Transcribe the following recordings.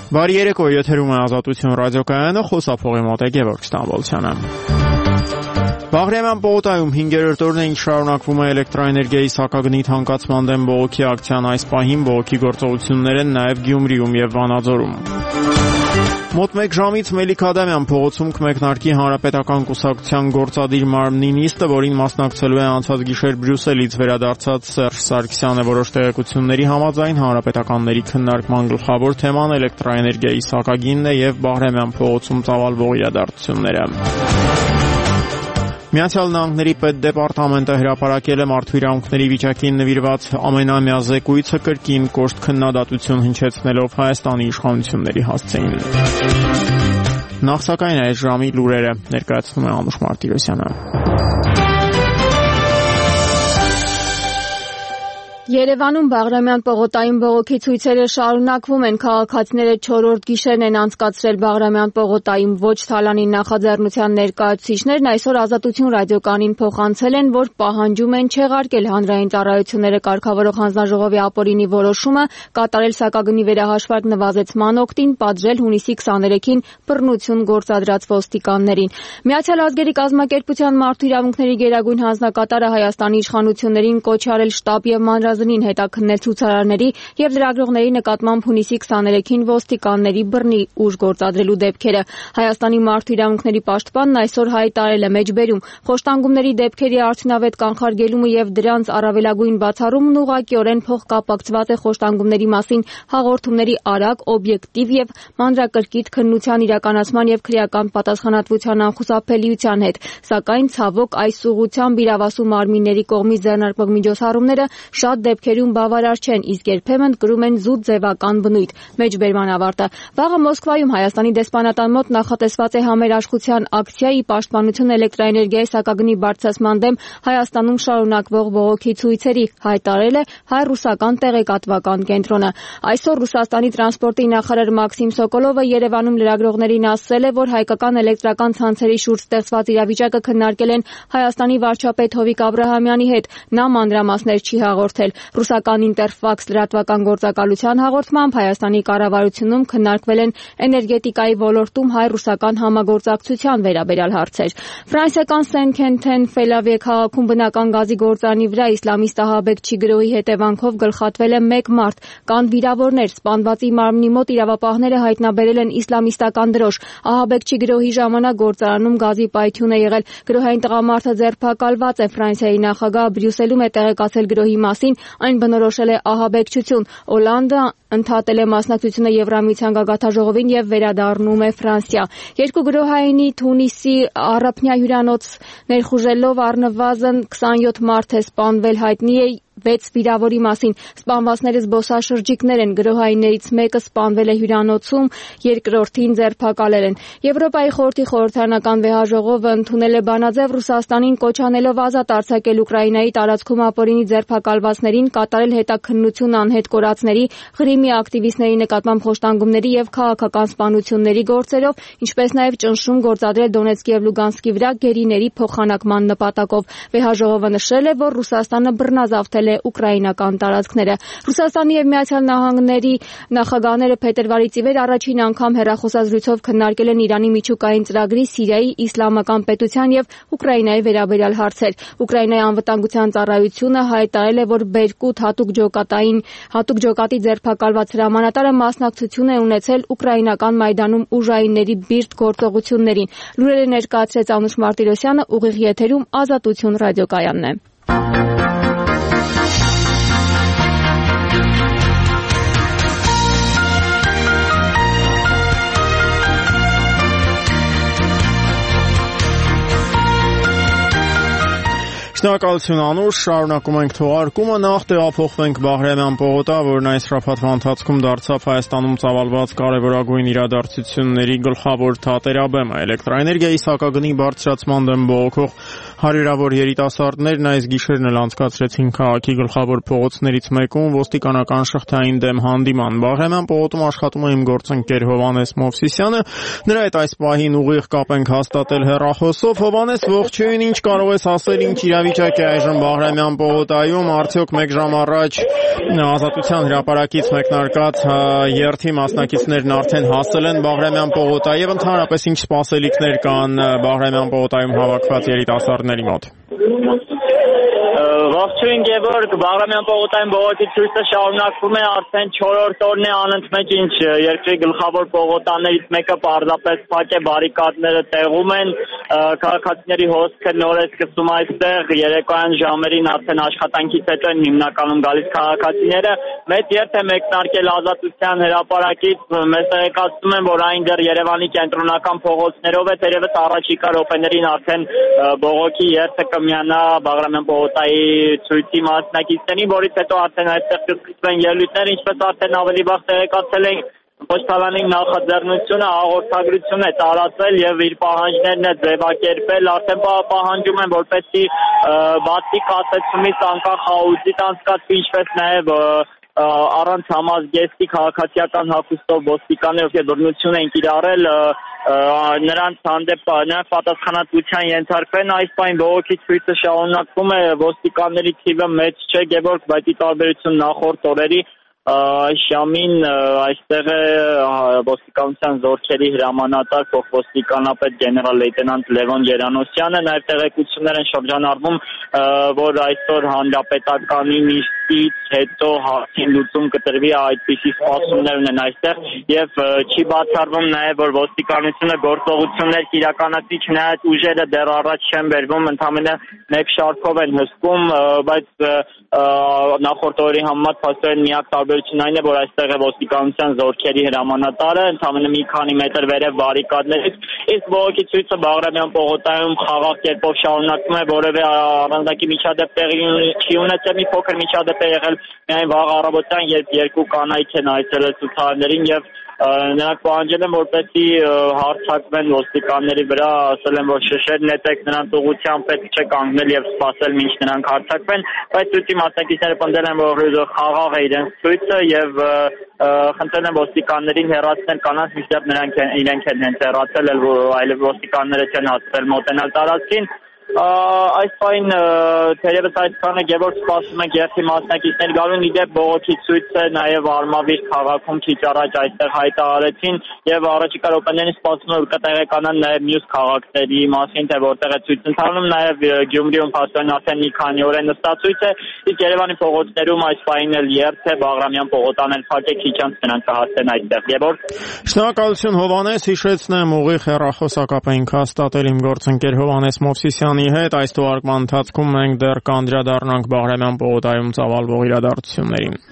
Բարի երեկո, եթերում է Ազատություն ռադիոկայանը, խոսափողի մոտ է Գևորգ Ստամբոլցյանը։ Բաղրամյան պողոտայում 5-րդ օրն է ինչ շարունակվում է էլեկտրաէներգիայի սակագնի թանկացման դեմ բողոքի ակցիան, այս պահին բողոքի գործողություններ են նաև Գյումրիում եւ Վանաձորում։ Մոտ 1 ժամից Մելիք Ադամյան փողոցում կմեկնարկի Հանրապետական կուսակցության գործադիր մարմնի նիստը, որին մասնակցելու է անցած գիշեր Բրյուսելից վերադարձած Սերժ Սարգսյանը։ Որոշ տեղեկությունների համաձայն հանրապետականների քննարկման գլխավոր թեման էլեկտրաէներգիայի սակագինն է եւ Բաղրամյան փողոցում ծավալվող իրադարձությունները։ Միացյալ Նահանգների պետդեպարտամենտը հրապարակել է մարդու իրավունքների վիճակին նվիրված ամենամյա զեկույցը, կրկին կոշտ քննադատություն հնչեցնելով Հայաստանի իշխանությունների հասցեին։ Նախ սակայն այս ժամի լուրերը ներկայացնում է Անուշ Մարտիրոսյանը։ Երևանում Բաղրամյան պողոտայում բողոքի ցույցերը շարունակվում են։ Քաղաքացիները 4-րդ գիշերն են անցկացրել Բաղրամյան պողոտայում։ Ոչ Թալանի նախաձեռնության ներկայացուցիչներն այսօր Ազատություն ռադիոկայանին փոխանցել են, որ պահանջում են չեղարկել հանրային ծառայությունները կարգավորող հանձնաժողովի ապօրինի որոշումը կատարել սակագնի վերահաշվարկ նվազեցման օգտին, պատժել հունիսի 23-ին բռնություն գործադրած ոստիկաններին։ Միացյալ ազգերի կազմակերպության մարդու իրավունքների գերագույն հանձնակատարը Հայաստանի իշխանություններին կոչ արել շտապ եւ մանրազնին հետաքննել ցուցարարների եւ լրագրողների նկատմամբ հունիսի 23-ին ոստիկանների բռնի ուժ գործադրելու դեպքերը։ Հայաստանի մարդու իրավունքների պաշտպանն այսօր հայտարարել է մեջբերում խոշտանգումների դեպքերի արդյունավետ կանխարգելումը եւ դրանց առավելագույն բացառումն ուղղակիորեն փոխկապակցված է խոշտանգումների մասին հաղորդումների արագ, օբյեկտիվ եւ մանրակրկիտ քննության իրականացման եւ քրեական պատասխանատվության անխուսափելիության հետ, սակայն ցավոք այս ուղղությամբ իրավասու մարմինների կողմից ձեռնարկվող միջոցառումները շատ դեպքերում բավարար չեն, իսկ երբեմն կրում են զուտ ձևական բնույթ։ Մեջբերման ավարտը։ Վաղը Մոսկվայում Հայաստանի դեսպանատան մոտ նախատեսված է համերաշխության ակցիա՝ ի պաշտպանություն էլեկտրաէներգիայի սակագնի բարձրացման դեմ Հայաստանում շարունակվող բողոքի ցույցերի, հայտարարել է հայ-ռուսական տեղեկատվական կենտրոնը։ Այսօր Ռուսաստանի տրանսպորտի նախարար Մաքսիմ Սոկոլովը Երևանում լրագրողներին ասել է, որ հայկական էլեկտրական ցանցերի շուրջ ստեղծված իրավիճակը քննարկել են Հայաստանի վարչապետ Հովիկ Աբրահամյանի հետ։ Նա մանրամասներ չի հաղորդել։ Ռուսական Ինտերֆաքս լրատվական գործակալության հաղորդմամբ Հայաստանի կառավարությունում քննարկվել են էներգետիկայի ոլորտում հայ-ռուսական համագործակցության վերաբերյալ հարցեր։ Ֆրանսիական Սեն-Քենթեն Ֆելավիե քաղաքում բնական գազի գործարանի վրա իսլամիստ ահաբեկչի գրոհի հետևանքով գլխատվել է 1 մարդ։ Կան վիրավորներ։ Սպանվածի մարմնի մոտ իրավապահները հայտնաբերել են իսլամիստական դրոշ։ Ահաբեկչի գրոհի ժամանակ գործարանում գազի պայթյուն է եղել։ Գրոհային տղամարդը ձերբակալված է։ Ֆրանսիայի նախագահը Բրյուսելում է տեղեկացել գրոհի մասին, այն բնորոշել է ահաբեկչություն։ Օլանդը ընդհատել է մասնակցությունը Եվրամիության գագաթնաժողովին եւ վերադառնում է Ֆրանսիա։ Երկու գրոհայինի Թունիսի առափնյա հյուրանոց ներխուժելով առնվազն 27 մարդ է սպանվել, հայտնի է 6 վիրավորի մասին։ Սպանվածները զբոսաշրջիկներ են։ Գրոհայիններից մեկը սպանվել է հյուրանոցում, երկրորդին ձերբակալել են։ Եվրոպայի խորհրդի խորհրդարանական վեհաժողովը ընդունել է բանաձև Ռուսաստանին կոչ անելով ազատ արձակել Ուկրաինայի տարածքում ապօրինի ձերբակալվածներին, կատարել հետաքննություն անհետ կորածների, Ղրիմի ակտիվիստների նկատմամբ խոշտանգումների եւ քաղաքական սպանությունների գործերով, ինչպես նաեւ ճնշում գործադրել Դոնեցկի եւ Լուգանսկի վրա գերիների փոխանակման նպատակով։ Վեհաժողովը նշել է, որ Ռուսաստանը բռնազավթել ուկրաինական տարածքները։ Ռուսաստանի եւ Միացյալ Նահանգների նախագահները փետրվարից ի վեր առաջին անգամ հեռախոսազրույցով քննարկել են Իրանի միջուկային ծրագրի, Սիրիայի իսլամական պետության եւ Ուկրաինայի վերաբերյալ հարցեր։ Ուկրաինայի անվտանգության ծառայությունը հայտարարել է, որ Բերկուտ հատուկ ջոկատի ձերբակալված հրամանատարը մասնակցություն է ունեցել ուկրաինական Մայդանում ուժայինների բիրտ գործողություններին։ Լուրերը ներկայացրեց Անուշ Մարտիրոսյանը, ուղիղ եթերում Ազատություն ռադիոկայանն է։ Շնորհակալություն Անուշ, շարունակում ենք թողարկումը, նախ տեղափոխվենք Բաղրամյան պողոտա, որն այս շաբաթվա ընթացքում դարձավ Հայաստանում ծավալված կարևորագույն իրադարձությունների գլխավոր թատերաբեմը։ Էլեկտրաէներգիայի սակագնի բարձրացման դեմ բողոքող հարյուրավոր երիտասարդներն այս գիշերն էլ անցկացրեցին քաղաքի գլխավոր փողոցներից մեկում ոստիկանական շղթային դեմ հանդիման։ Բաղրամյան պողոտում աշխատում է իմ գործընկեր Հովանես Մովսիսյանը, նրա հետ այս պահին ուղիղ կապ ենք հաստատել հեռախոսով։ Հովանես, ողջույն, ինչ կարող ես ասել, ինչ իրավիճակ է այժմ Բաղրամյան պողոտայում, արդյոք մեկ ժամ առաջ Ազատության հրապարակից մեկնարկած երթի մասնակիցներն արդեն հասել են Բաղրամյան պողոտա եւ ընդհանրապես ինչ սպասելիքներ կան Բաղրամյան պողոտայում հավաքված երիտասարդների մոտ։ Ողջույն Գևորգ, Բաղրամյան պողոտայում բողոքի ցույցը շարունակվում է արդեն 4-րդ օրն է անընդմեջ, ինչ երկրի գլխավոր պողոտաներից մեկը պարզապես փակ է, բարիկադները տեղում են, քաղաքացիների հոսքը նոր է սկսում այստեղ, երեկոյան ժամերին արդեն աշխատանքից հետո են հիմնականում գալիս քաղաքացիները, մեծ երթ է մեկնարկել Ազատության հրապարակից, մեզ տեղեկացնում են, որ այն դեռ Երևանի կենտրոնական փողոցներով է, թերևս առաջիկա րոպեներին արդեն բողոքի երթը կմիանա Բաղրամյան պողոտայի ցույցի մասնակիցներին, որից հետո արդեն այստեղ կսկսվեն ելույթներ, ինչպես արդեն ավելի վաղ տեղեկացել ենք, Պաշտպանների նախաձեռնությունը հաղորդագրություն է տարածել եւ իր պահանջներն է ձևակերպել, արդեն պահանջում են, որպեսզի բացի կասեցումից անկախ աուդիտ անցկացվի, ինչպես նաեւ առանց համազգեստի քաղաքացիական հագուստով ոստիկաններ, ովքեր բռնություն են կիրառել, նրանց հանդեպ պատասխանատվության ենթարկվեն։ Այս պայն բողոքի ցույցը շարունակվում է, ոստիկանների թիվը մեծ չէ, Գևորգ, բայց ի տարբերություն նախորդ օրերի Շամին այստեղ է ոստիկանության զորքերի հրամանատար փոխոստիկանապետ գեներալ լեյտենանտ Լևոն Գերանոսյանը, նաև տեղեկություններ են շրջանառվում, որ այսօր հանրապետականի նիստից հետո հարցին լուծում կտրվի, այդպիսի սպասումներ ունեն այստեղ եւ չի բացառվում նաև, որ ոստիկանությունը գործողություններ կիրականացի, չնայած ուժերը դեռ առաջ չեն բերվում, ընդամենը մեկ շարքով են հսկում, բայց նախորդ օրերի համեմատ փաստորեն միակ տարբերությունն այն է, որ այստեղ է ոստիկանության զորքերի հրամանատարը, ընդամենը մի քանի մետր վերև բարիկադներից, իսկ բողոքի ցույցը Բաղրամյան պողոտայում խաղաղ կերպով շարունակվում է, որևէ առանձնակի միջադեպ տեղի չի ունեցել, մի փոքր միջադեպ է եղել միայն վաղ առավոտյան, երբ երկու կանայք են այցելել ցուցարարներին եւ նրանք պահանջել են, որպեսզի հարձակվեն ոստիկանների վրա, ասել են, որ շշեր նետեք, նրանց ուղղությամբ պետք չէ կանգնել եւ սպասել, մինչ նրանք հարձակվեն, բայց ցույցի մասնակիցները պնդել են, որ խաղաղ է իրենց ցույցը եւ խնդրել են ոստիկաններին հեռացնել կանանց, մինչդեռ իրենք են հենց հեռացել, այլև ոստիկանները չեն հասցրել մոտենալ տարածքին։ Այս պայն թերևս այսքանը Գևորգ սպասում ենք երթի մասնակիցներ գալուն, իդեպ բողոքի ցույցը նաև Արմավիր քաղաքում քիչ առաջ այստեղ հայտարարեցին եւ առաջիկա րոպեներին սպասում են, որ կտեղեկանան նաև մյուս քաղաքների մասին, թե որտեղ է ցույցը ընթանում, նաև Գյումրիում փաստորեն արդեն մի քանի օր է նստածույց է, իսկ Երևանի փողոցներում այս պայն էլ երթ է, Բաղրամյան պողոտան էլ փակ է, քիչ անց նրանք կհասնեն այստեղ։ Գևորգ, շնորհակալություն Հովանես, հիշեցնեմ ուղիղ հեռախոսակապ ենք հաստատել իմ գործընկեր Հովանես Մովսիսյանի հետ, այս թողարկման ընթացքում մենք դեռ կանդրադառնանք Բաղրամյան պողոտայում ծավալվող իրադարձություններին։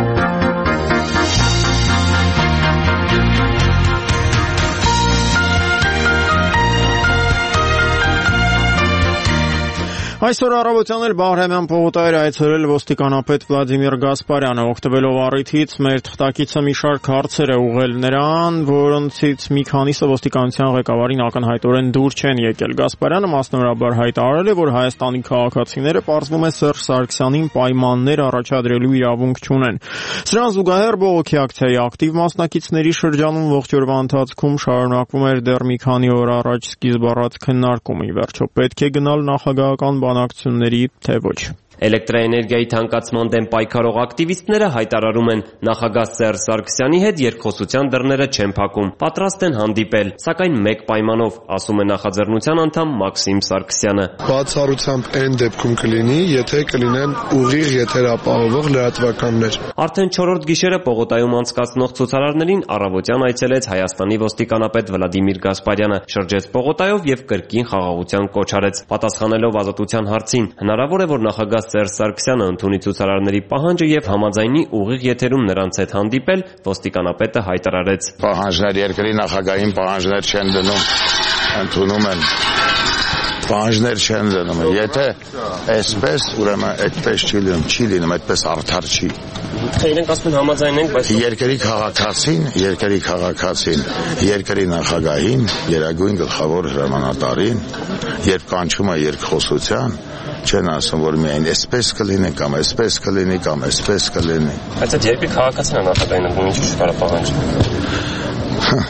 Այսօր առավոտյան էլ Բաղրամյան պողոտայր այցելել ոստիկանապետ Վլադիմիր Գասպարյանը, օգտվելով առիթից մեր թղթակիցը մի շարք հարցեր է ուղղել նրան, որոնցից մի քանիսը ոստիկանության ղեկավարին ակնհայտորեն դուր չեն եկել։ Գասպարյանը մասնավորաբար հայտարարել է, որ Հայաստանի քաղաքացիները պարզվում է Սերժ Սարգսյանին պայմաններ առաջադրելու իրավունք չունեն։ Սրան զուգահեռ բողոքի ակցիայի ակտիվ մասնակիցների շրջանում ողջ օրվա ընթացքում շարունակվում էր դեռ մի քանի օր առաջ սկիզբ առած քննարկումը։ Ի վերջո պետք է գնալ նախագահական բանակցությունների, թե ոչ։ Էլեկտրաէներգիայի թանկացման դեմ պայքարող ակտիվիստները հայտարարում են նախագահ Սերժ Սարգսյանի հետ երկխոսության դռները չեն փակում, պատրաստ են հանդիպել, սակայն մեկ պայմանով, ասում է նախաձեռնության անդամ Մաքսիմ Սարգսյանը։ Բացառությամբ այն դեպքում կլինի, եթե կլինեն ուղիղ եթերապահովող լրատվականներ։ Արդեն 4-րդ գիշերը Պողոտայում անցկացնող ցուցարարներին առավոտյան այցելեց Հայաստանի ոստիկանապետ Վլադիմիր Գասպարյանը, շրջեց Պողոտայով եւ կրկին խաղաղության կոչ արեց։ Պատասխանելով Ազատության հարցին, հնարավոր է, որ նախագահ Սերժ Սարգսյանը ընդունի ցուցարարների պահանջը եւ համաձայնի ուղիղ եթերում նրանց հետ հանդիպել, ոստիկանապետը հայտարարեց. Պահանջներ երկրի նախագահին պահանջներ չեն դնում, ընդունում են։ Պահանջներ չեն դնում։ Եթե այսպես, ուրեմն այդպես չի լինում, այդպես արդար չի։ Իրենք ասում են համաձայնենք, բայց երկրի քաղաքացին, երկրի նախագահին, Գերագույն գլխավոր հրամանատարին, երբ կանչում է երկխոսության, չեն ասում, որ միայն այսպես կլինի կամ այսպես կլինի կամ այսպես կլինի։ Բայց այդ երկրի քաղաքացին է նախագահին ընդունում, ինչու՞ չկարա պահանջել։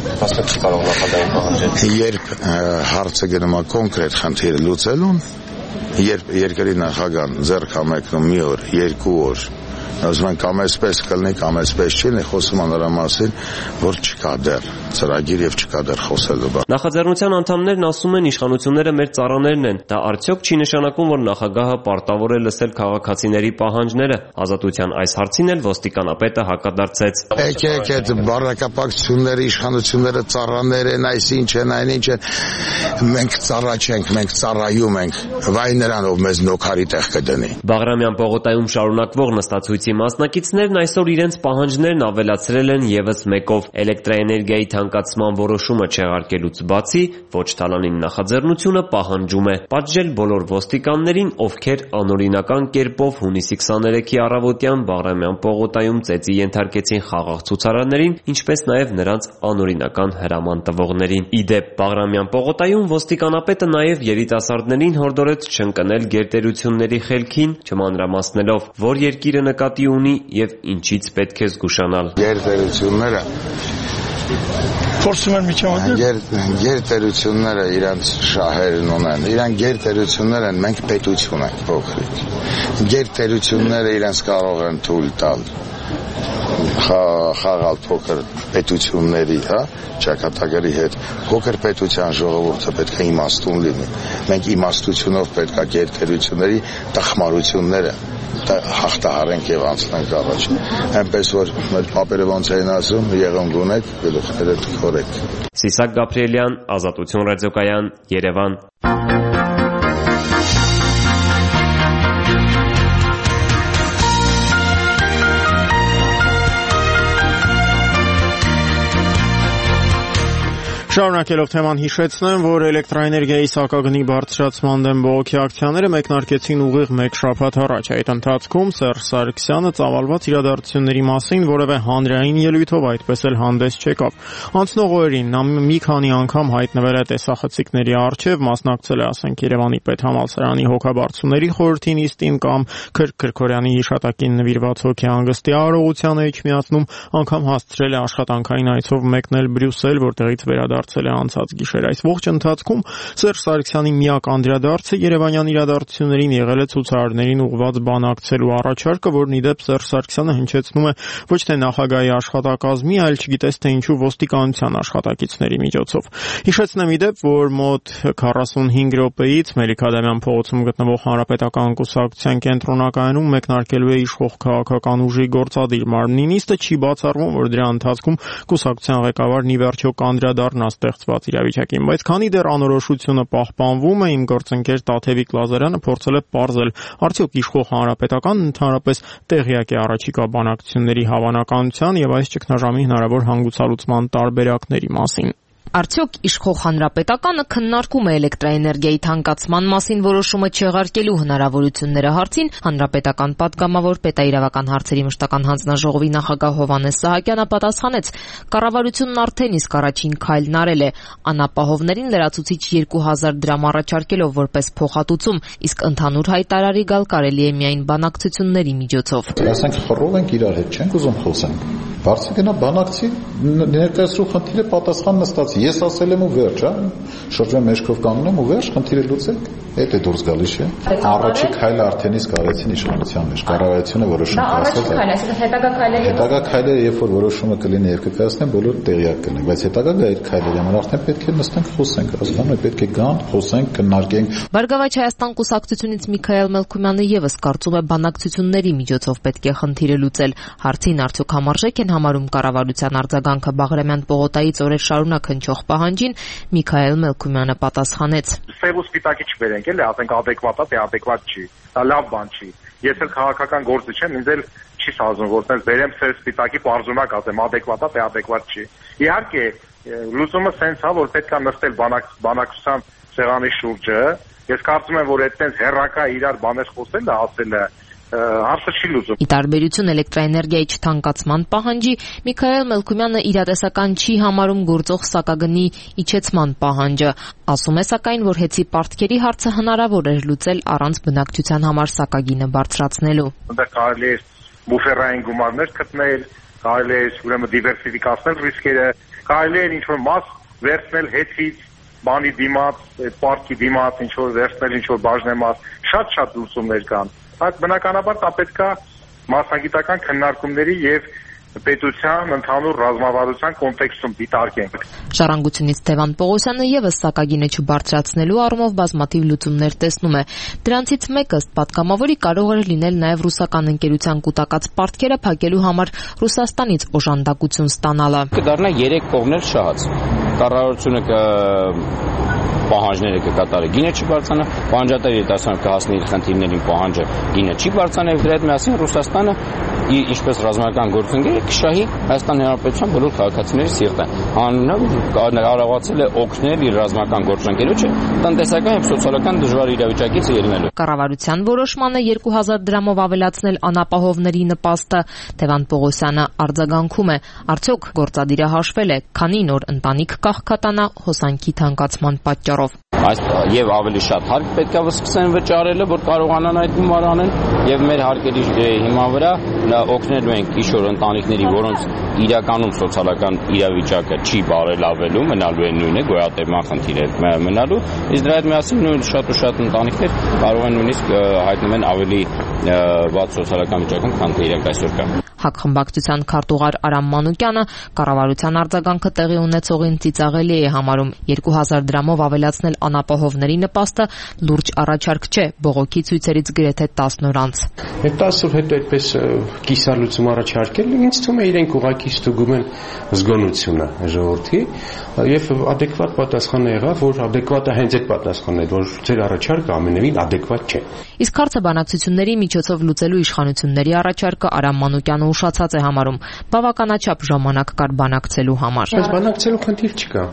Պաստոր չի կարող նախագահին պահանջել։ Երբ հարցը գնում է կոնկրետ խնդիրը լուծելուն, երբ երկրի նախագահան ձեռք համեկնում մի օր, 2 օր, ասում են կամ այսպես կլինի, կամ այսպես չի, խոսում են նրա մասին, որ չկա դեռ ծրագիր եւ չկա դեռ խոսելու բան։ Նախաձեռնության անդամներն ասում են, իշխանությունները մեր ծառաներն են։ Դա արդյոք չի նշանակում, որ նախագահը պարտավոր է լսել քաղաքացիների պահանջները։ Ազատության այս հարցին էլ ոստիկանապետը հակադարձեց։ Եկեք այդ բարակապակցությունները, իշխանությունները ծառաներ են, այսինչ են, այնինչ են։ Մենք ծառա չենք, մենք ծառայում ենք։ Վայ նրան, ով մեզ նոքարի տեղ կդնի։ Բաղրամյան պողոտայում շարունակվող նստածույցի մասնակիցներն այսօր իրենց պահանջներն ավելացրել են եւս մեկով՝ էլեկտրաէներգիայի թանկացման որոշումը չեղարկելուց բացի, ոչ թալանին նախաձեռնությունը պահանջում է պատժել բոլոր ոստիկաններին, ովքեր անօրինական կերպով հունիսի 23-ի առավոտյան Բաղրամյան պողոտայում ծեծի ենթարկեցին խաղաղ ցուցարարներին, ինչպես նաեւ նրանց անօրինական հրաման տվողներին։ Ի դեպ, Բաղրամյան պողոտայում ոստիկանապետը նաեւ երիտասարդներին հորդորեց չընկնել գերտերությունների խելքին, չմանրամասնելով, որ երկիրը նկատի ունի եւ ինչից պետք է զգուշանալ։ Գերտերությունները փորձում են միջամտել։ Գերտերությունները իրանց շահերն ունեն, իրան գերտերություններ են, մենք պետություն ենք փոքրիկ։ Գերտերությունները իրենց կարող են թույլ տալ խաղալ փոքր պետությունների, ճակատագրի հետ։ Փոքր պետության ժողովուրդը պետք է իմաստուն լինի։ Մենք իմաստությունով պետք է գերտերությունների տխմարությունները հաղթահարենք եւ անցնենք առաջ։ Այնպես որ մեր պապերը ոնց էին ասում, եղում գունեք, գլուխները թքորեք։ Սիսակ Գաբրիելյան, Ազատություն ռադիոկայան, Երևան։ Շարունակելով թեման հիշեցնեմ, որ էլեկտրաէներգիայի սակագնի բարձրացման դեմ բողոքի ակցիաները մեկնարկեցին ուղիղ 1 շաբաթ առաջ։ Այդ ընթացքում Սերժ Սարգսյանը ծավալված իրադարձությունների մասին որևէ հանրային ելույթով այդպես էլ հանդես չեկավ։ Անցնող օրերին նա մի քանի անգամ հայտնվել է տեսախցիկների առջև, մասնակցել է, ասենք, Երևանի պետհամալսարանի հոգաբարձուների խորհրդի նիստին կամ Քրքորյանի հիշատակին նվիրված հոգեհանգստի արարողությանը իջմիածնում, անգամ հասցրել է աշխատանքային այցով մեկնել Բրյուսել, որտեղից վերադարձել է անցած գիշեր։ Այս ողջ ընթացքում Սերժ Սարգսյանի միակ անդրադարձը երևանյան իրադարձություններին եղել է ցուցարարներին ուղղված բանակցելու առաջարկը, որն ի դեպ Սերժ Սարգսյանը հնչեցնում է ոչ թե նախագահի աշխատակազմի, այլ չգիտես թե ինչու ոստիկանության աշխատակիցների միջոցով։ Հիշեցնեմ ի դեպ, որ մոտ 45 րոպեից Մելիք-Ադամյան փողոցում գտնվող Հանրապետական կուսակցության կենտրոնակայանում մեկնարկելու է իշխող քաղաքական ուժի գործադիր մարմնի նիստը, չի բացառվում, որ դրա ընթացքում կուսակցության ղեկավարն ի վերջո կանդրադառնա ստեղծված իրավիճակին, բայց քանի դեռ անորոշությունը պահպանվում է, իմ գործընկեր Տաթևիկ Լազարյանը փորձել է պարզել, արդյոք իշխող Հանրապետականն ընդհանրապես տեղյակ է առաջիկա բանակցությունների հավանականության եւ այս ճգնաժամի հնարավոր հանգուցալուծման տարբերակների մասին։ Արդյոք իշխող Հանրապետականը քննարկում է էլեկտրաէներգիայի թանկացման մասին որոշումը չեղարկելու հնարավորությունները հարցին Հանրապետական պատգամավոր պետաիրավական հարցերի մշտական հանձնաժողովի նախագահ Հովհաննես Սահակյանը պատասխանեց. կառավարությունն արդեն իսկ առաջին քայլն արել է, անապահովներին լրացուցիչ 2000 դրամ առաջարկելով որպես փոխհատուցում, իսկ ընդհանուր հայտարարի գալ կարելի է միայն բանակցությունների միջոցով։ Ասենք խռով ենք իրար հետ, չենք ուզում խոսենք։ Բարձր գնա բանակցի, ներկայացրու խնդիրը պատասխան նստած։ Ես ասել եմ ու վերջ, շրջան մեջքով կանգնում ու վերջ, խնդիրը լուծեք, այդ է դուրս գալիս չէ։ Առաջի քայլը արդեն իսկ արեցին իշխանության մեջ, կառավարությունը որոշում կայացրել։ Հետագա քայլերը, երբ որ որոշումը կլինի եւ կկայացնեն, բոլոր տեղյակ կլինեն, բայց հետագա այդ քայլերի համար արդեն պետք է նստենք, խոսենք, հասկանում եք, պետք է գան, խոսենք, քննարկենք։ Բարգավաճ Հայաստան կուսակցությունից Միքայել Մելքումյանը եւս կարծում է բանակցությունների միջոցով պետք է խնդիրը լուծել։ Հարցին արդյոք համարժեք են համարում կառավարության արձագանքը Բաղրամյան պողոտայից օրեր շարունակ հնչող պահանջին, Միքայել Մելքումյանը պատասխանեց. Սև ու սպիտակի չբերենք, էլի, ասենք ադեկվատ է, թե ադեկվատ չի։ Դա լավ բան չի։ Ես էլ քաղաքական գործիչ եմ, ինձ էլ չի սազում, որ տես բերեմ սև սպիտակի պարզունակ ասեմ, ադեկվատ է, թե ադեկվատ չի։ Իհարկե, լուծումը սենց է, որ պետք է նստել բանակցության սեղանի շուրջը։ Ես կարծում եմ, որ այդտենց հեռակա իրար բաներ խոսելը, ասելը հարցը չի լուծում։ Ի տարբերություն էլեկտրաէներգիայի չթանկացման պահանջի, Միքայել Մելքումյանը իրատեսական չի համարում գործող սակագնի իջեցման պահանջը։ Ասում է սակայն, որ հեծի պարտքերի հարցը հնարավոր էր լուծել առանց բնակչության համար սակագինը բարձրացնելու։ Այնտեղ կարելի է բուֆերային գումարներ գտնել, կարելի է ուրեմն դիվերսիֆիկացնել ռիսկերը, կարելի է ինչ-որ մաս վերցնել հեծից բանի դիմաց, պարտքի դիմաց, ինչ որ վերցնել, ինչ որ բաժնեմաս, շատ լուծումներ կան։ Բայց բնականաբար դա պետք է մասնագիտական քննարկումների եւ պետության ընդհանուր ռազմավարության կոնտեքստում դիտարկենք։ Ժառանգությունից Տևան Պողոսյանը եւս սակագինը չբարձրացնելու առումով բազմաթիվ լուծումներ տեսնում է։ Դրանցից մեկը ըստ պատգամավորի կարող էր լինել նաեւ ռուսական ընկերության կուտակած պարտքերը փակելու համար Ռուսաստանից օժանդակություն ստանալը։ Կդառնա 3 կողմներ շահած։ Կառավարությունը պահանջները կկատարի, գինը չի բարձրանա, պահանջատեր երիտասարդը կհասնի իր խնդիրներին, պահանջը գինը չի բարձրանա, եւ դրա հետ միասին Ռուսաստանը ինչպես ռազմական գործընկերը կշահի Հայաստան Հանրապետության բոլոր քաղաքացիների սիրտը։ Կարողացել է օգնել իր ռազմական գործընկերոջը տնտեսական եւ սոցիալական դժվար իրավիճակից ելնելու։ Կառավարության որոշմանը 2000 դրամով ավելացնել անապահովների նպաստը Տևան Պողոսյանը արձագանքում է, արդյոք գործադիրը հաշվել է, քանի նոր ընտանիք կաղքատանա հոսանքի թանկացման պատճառով։ Այս եւ ավելի շատ հարկ պետք է սկսեն վճարելը, որ կարողանան այդ գումարը անել եւ մեր հարկերի հիման վրա օգնելու ենք ինչ-որ ընտանիքների, որոնց իրականում սոցիալական իրավիճակը չի բարելավելու, մնալու է նույնը, գոյատևման խնդիր է մնալու, իսկ դրա հետ միասին նույն շատ ընտանիքներ կարող են նույնիսկ հայտնվել ավելի վատ սոցիալական վիճակում, քան թե իրենք այսօր կան։ ՀԱԿ խմբակցության քարտուղար Արամ Մանուկյանը կառավարության արձագանքը տեղի ունեցողին ծիծաղելի է համարում։ 2000 դրամով ավելացնել անապահովների նպաստը լուրջ առաջարկ չէ, բողոքի ցույցերից գրեթե 10 օր անց։ Այդ 10 օր հետո այդպես կիսալուծում առաջարկել, ինձ թվում է իրենք ուղղակի ստուգում են զգոնությունը ժողովրդի եւ adekvat պատասխանը եղավ, որ adekvat-ը հենց այդ պատասխանն է, որ ձեր առաջարկը ամենևին adekvat չէ։ Իսկ հարցը բանակցությունների միջոցով լուծելու իշխանությունների առաջարկը Արամ Մանուկյանը ուշացած է համարում, բավականաչափ ժամանակ կար բանակցելու համար։ Բայց բանակցելու խնդիր չկա։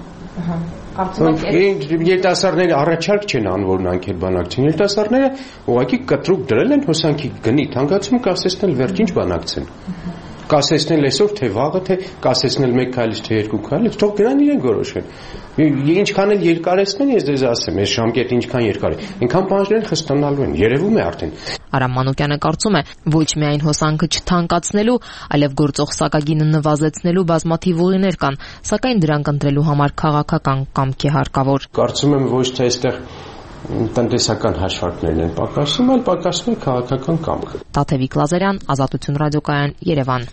Երիտասարդները առաջարկ չեն անվորն անկել բանակցին։ Երիտասարդները ուղղակի կտրուկ դրել են հոսանքի գնի թանկացումը կասեցնել վերջինչ բանակցեն։ Կասեցնել այսօր թե վաղը, թե կասեցնել 1 քայլից թե 2 քայլից, թող գնան իրեն որոշեն։ Ինչքան էլ երկարեցնեն, ես դες ասեմ, այս ժամկետը ինչքան երկար է, այնքան պահանջները խստանալու են, երևում է արդեն։ Արամ Մանուկյանը կարծում է, ոչ միայն հոսանքը չթանկացնելու, այլև գործող սակագինը նվազեցնելու բազմաթիվ ուղիներ կան, սակայն դրանք ընտրելու համար քաղաքական կամք է հարկավոր։ Կարծում եմ ոչ թե այստեղ տնտեսական հաշվարկներն են պակասում, այլ պակասում է քաղաքական կամքը։ Տաթևիկ Լազարյան, Ազատություն ռադիոկայան, Երևան։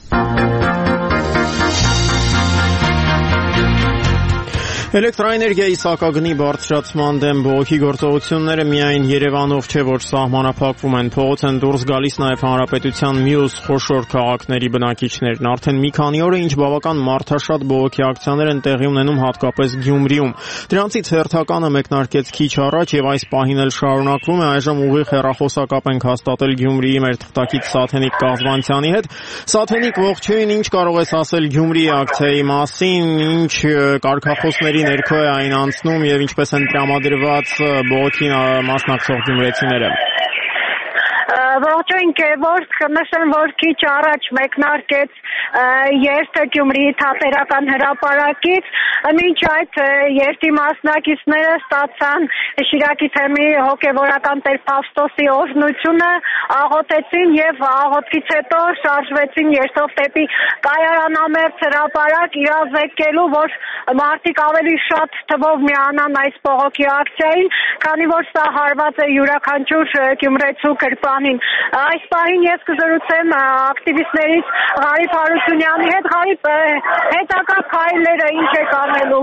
Էլեկտրաէներգիայի սակագնի բարձրացման դեմ բողոքի գործողությունները միայն Երևանով չէ, որ սահմանափակվում են, փողոց են դուրս գալիս նաև հանրապետության մյուս խոշոր քաղաքների բնակիչներն։ Արդեն մի քանի օր է, ինչ բավական մարդաշատ բողոքի ակցիաներ են տեղի ունենում հատկապես Գյումրիում։ Դրանցից հերթականը մեկնարկեց քիչ առաջ եւ այս պահին էլ շարունակվում է։ Այժմ ուղիղ հեռախոսակապ ենք հաստատել Գյումրիի մեր թղթակից Սաթենիկ Կազվանցյանի հետ։ Սաթենիկ, ողջույն, ինչ կարող ես ասել Գյումրիի ակցիայի մասին, ինչ կարգախոսների ներքո է այն անցնում եւ ինչպես են տրամադրված բողոքին մասնակցող գյումրեցիները։ Ողջույն Գևորգ, նշեմ, որ քիչ առաջ մեկնարկեց երթը Գյումրիի թատերական հրապարակից, մինչ այդ երթի մասնակիցները ստացան Շիրակի թեմի հոգևորական Տեր Պավստոսի օրհնությունը, աղոթեցին եւ աղոթքից հետո շարժվեցին երթով դեպի կայարանամերձ հրապարակ, իրազեկելու, որ մարդիկ ավելի շատ թվով միանան այս բողոքի ակցիային, քանի որ սա հարված է յուրաքանչյուր գյումրեցու գրպանին։ Այս պահին ես կզրուցեմ ակտիվիստներից Ղարիբ Հարությունյանի հետ։ Ղարիբ, հետագա քայլերը ինչ եք անելու։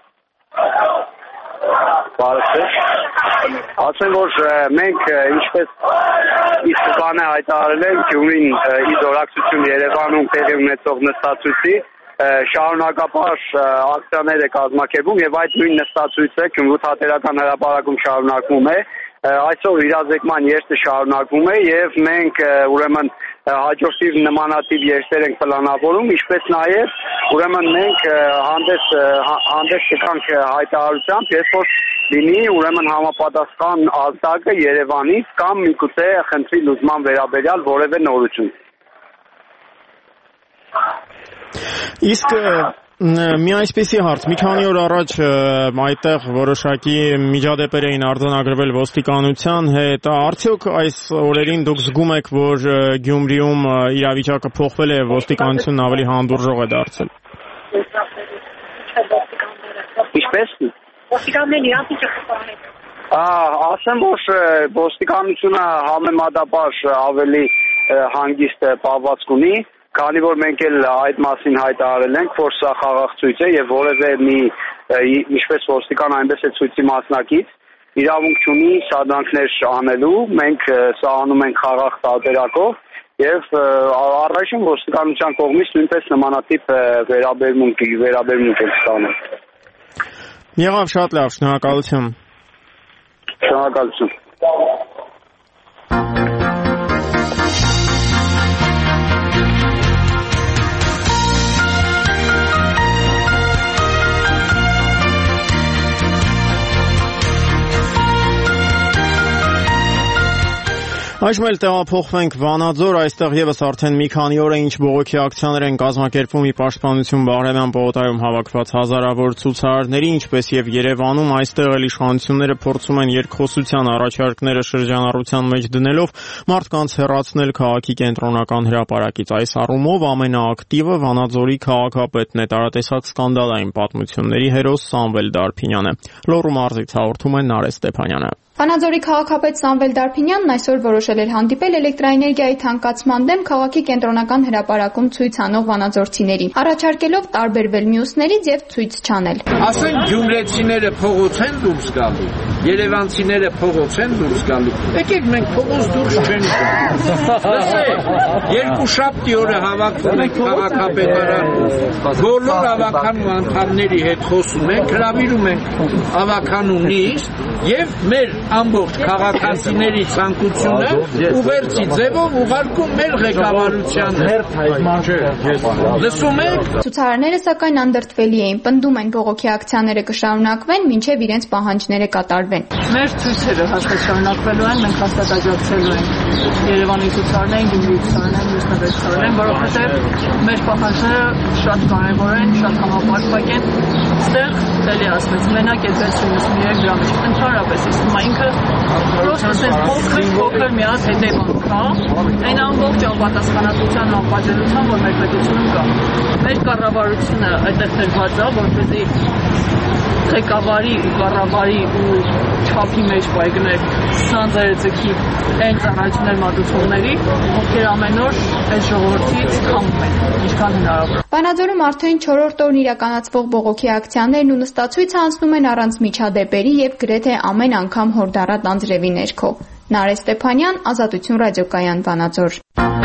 Ասեմ, որ մենք ինչպես իսկ բանը հայտարարել ենք Գյումրին իզորակցություն Երևանում տեղի ունեցող նստացույցի շարունակապար ակցիաներ է կազմակերպում եւ այդ նույն նստացույցը Գյումրու թատերական հրապարակում շարունակվում է։ Այսօր իրազեկման երթը շարունակվում է եւ մենք ուրեմն հաջորդիվ նմանատիպ երթեր ենք պլանավորում, ինչպես նաեւ ուրեմն մենք հանդես գանք հայտարարությամբ, երբ որ լինի ուրեմն համապատասխան ազդակը Երևանից կամ միգուցե խնդրի լուծման վերաբերյալ որևէ նորություն։ Իսկ մի այսպիսի հարց, մի քանի օր առաջ այդտեղ որոշակի միջադեպեր էին արձանագրվել ոստիկանության հետ, արդյոք այս օրերին դուք զգում եք, որ Գյումրիում իրավիճակը փոխվել է, ոստիկանությունն ավելի հանդուրժող է դարձել։ Ինչպես։ ոստիկաններն իրանց ինչ խփանեն։ Ասեմ, որ ոստիկանությունը համեմատաբար ավելի հանգիստ պահվածք ունի, քանի որ մենք էլ այդ մասին հայտարարել ենք, որ սա խաղաղցույց է եւ որևէ մի ինչպես ոստիկան այնպես էլ ցույցի մասնակից իրավունք չունի սադրանքներ անելու, մենք սա անում ենք խաղաղ տարբերակով եւ առայժմ ոստիկանության կողմից նույնպես նմանատիպ վերաբերմունք է ստանում։ Եղավ շատ լավ, շնորհակալություն։ Շնորհակալություն։ Այժմ էլ տեղափոխվենք Վանաձոր, այստեղ եւս արդեն մի քանի օր է ինչ բողոքի ակցիաներ են կազմակերպվում ի պաշտպանություն Բաղրամյան պողոտայում հավաքված հազարավոր ցուցարարների, ինչպես եւ Երևանում, այստեղ էլ իշխանությունները փորձում են երկխոսության առաջարկները շրջանառության մեջ դնելով մարդկանց հեռացնել քաղաքի կենտրոնական հրապարակից։ Այս առումով ամենաակտիվը Վանաձորի քաղաքապետն է, տարատեսակ սկանդալային պատմությունների հերոս Սամվել Դարփինյանը։ Լոռու մարզից հաղորդում է Նարէ Ստեփանյանը։ Վանաձորի քաղաքապետ Սամվել Դարփինյանն այսօր որոշել էր հանդիպել էլեկտրաէներգիայի թանկացման դեմ քաղաքի կենտրոնական հրապարակում ցույց անող վանաձորցիներին, առաջարկելով տարբերվել մյուսներից եւ ցույց չանել։ Ասենք գյումրեցիները փողոց են դուրս գալու, երևանցիները փողոց են դուրս գալու։ Եկեք մենք փողոց դուրս չենք գալու։ Երկու շաբթի օրը հավաքվում ենք քաղաքապետարանում, բոլոր հավաքանու անդամների հետ խոսում ենք, հրավիրում ենք հավաքանու նիստ եւ մեր ամբողջ քաղաքացիների ցանկությունը ուղերձի ձևով ուղարկում մեր ղեկավարությանը։ Լսում եք։ Ցուցարարները սակայն անդրդվելի էին, պնդում են բողոքի ակցիաները կշարունակվեն, մինչև իրենց պահանջները կատարվեն։ Մեր ցույցերը հաստատ շարունակվելու են, մենք հաստատ աջակցելու ենք Երևանի ցուցարարներին, Գյումրիի ցուցարարներին, մյուսների ցուցարարներին, որովհետեւ մեր պահանջները շատ կարևոր են, շատ համապարփակ են։ Ստեղ դելի ասած մենակ է 693 գրամ, ընդհանրապես իսկ ինքը պրոստը sense փոքր մի հատ հետևանք կա, այն ամբողջ անպատասխանատվության անպատժելիության, որ մեր պետությունում կա։ Մեր կառավարությունը այդտեղ դրված է, որպեսզի ղեկավարի ու կառավարի ու չափի մեջ պայքներ սանձերը ձգի հենց առաջներ մատուցողների, ովքեր ամեն օր այս ժողովրդից քամում են, ինչքան հնարավոր։ Վանաձորում արդեն 4-րդ օրն իրականացվող բողոքի ակցիաներն ու նստացույցը անցնում են առանց միջադեպերի եւ գրեթե ամեն անգամ հորդառատ անձրևի ներքո։ Նարէ Ստեփանյան, Ազատություն ռադիոկայան, Վանաձոր։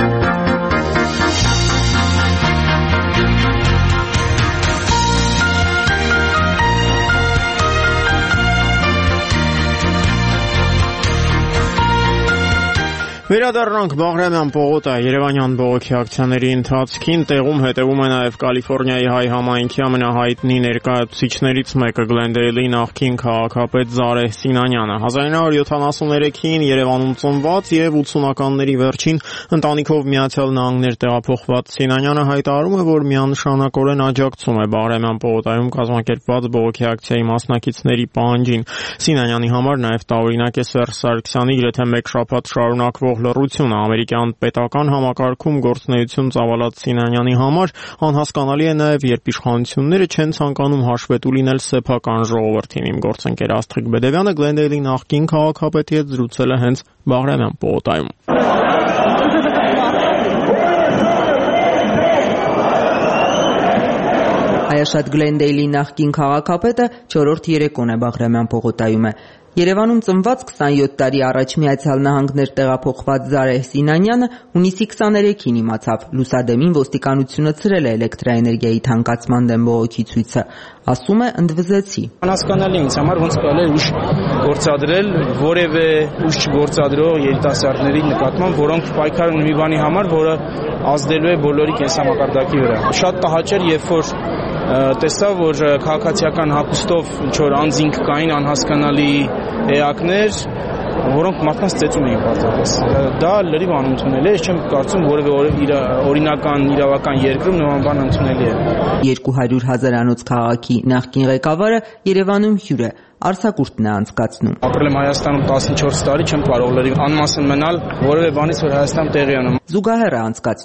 Վերադառնանք Բաղրամյան պողոտա Երևանյան բողոքի ակցիաների ընթացքին տեղում հետևում է նաև Կալիֆոռնիայի հայ համայնքի ամենահայտնի ներկայացուցիչներից մեկը Գլենդեյլի նախկին քաղաքապետ Զարեհ Սինանյանը 1973-ին Երևանում ծնված եւ 80-ականների վերջին ընտանիքով Միացյալ Նահանգներ տեղափոխված Սինանյանը հայտարարում է, որ միանշանակորեն աջակցում է Բաղրամյան պողոտայում կազմակերպված բողոքի ակցիայի մասնակիցների պահանջին։ Սինանյանի համար նաև տարօրինակ է Սերժ Սարգսյանի գրեթե մեկ շաբաթ շարունակվող լռությունը ամերիկյան պետական համակարգում գործունեություն ծավալած Սինանյանի համար անհասկանալի է նաև, երբ իշխանությունները չեն ցանկանում հաշվետու լինել սեփական ժողովրդին։ Իմ գործընկեր Աստղիկ Բեդևյանը Գլենդեյլի նախկին քաղաքապետի հետ զրուցել է հենց Բաղրամյան պողոտայում։ Հայաշատ Գլենդեյլի նախկին քաղաքապետը 4-րդ երեկոն է Բաղրամյան պողոտայում է։ Երևանում ծնված 27 տարի առաջ Միացյալ Նահանգներ տեղափոխված Զարեհ Սինանյանը հունիսի 23-ին իմացավ լուսադեմին ոստիկանությունը ցրել է էլեկտրաէներգիայի թանկացման դեմ բողոքի ցույցը։ Ասում է, ընդվզեցի։ Անհասկանալի ինձ համար ոնց կարելի է ուժ գործադրել որևէ ուժ չգործադրող երիտասարդների նկատմամբ, որոնք պայքարում են մի բանի համար, որը ազդելու է բոլորի կենսամակարդակի վրա։ Շատ տհաճ էր, երբ որ տեսա, որ քաղաքացիական հագուստով ինչ-որ անձինք կային անհասկանալի էակներ, որոնք մարդկանց ծեծում էին պարզապես։ Դա լրիվ անընդունելի է, ես չեմ կարծում որևէ օրինական իրավական երկրում նման բան ընդունելի է։ 200,000 անոց քաղաքի նախկին ղեկավարը Երևանում հյուր է, արձակուրդն է անցկացնում։ Ապրել եմ Հայաստանում 14 տարի, չեմ կարող լրիվ անմասն մնալ որևէ բանից, որ Հայաստանում տեղի ունի։ Զուգահեռ է անցկացնում։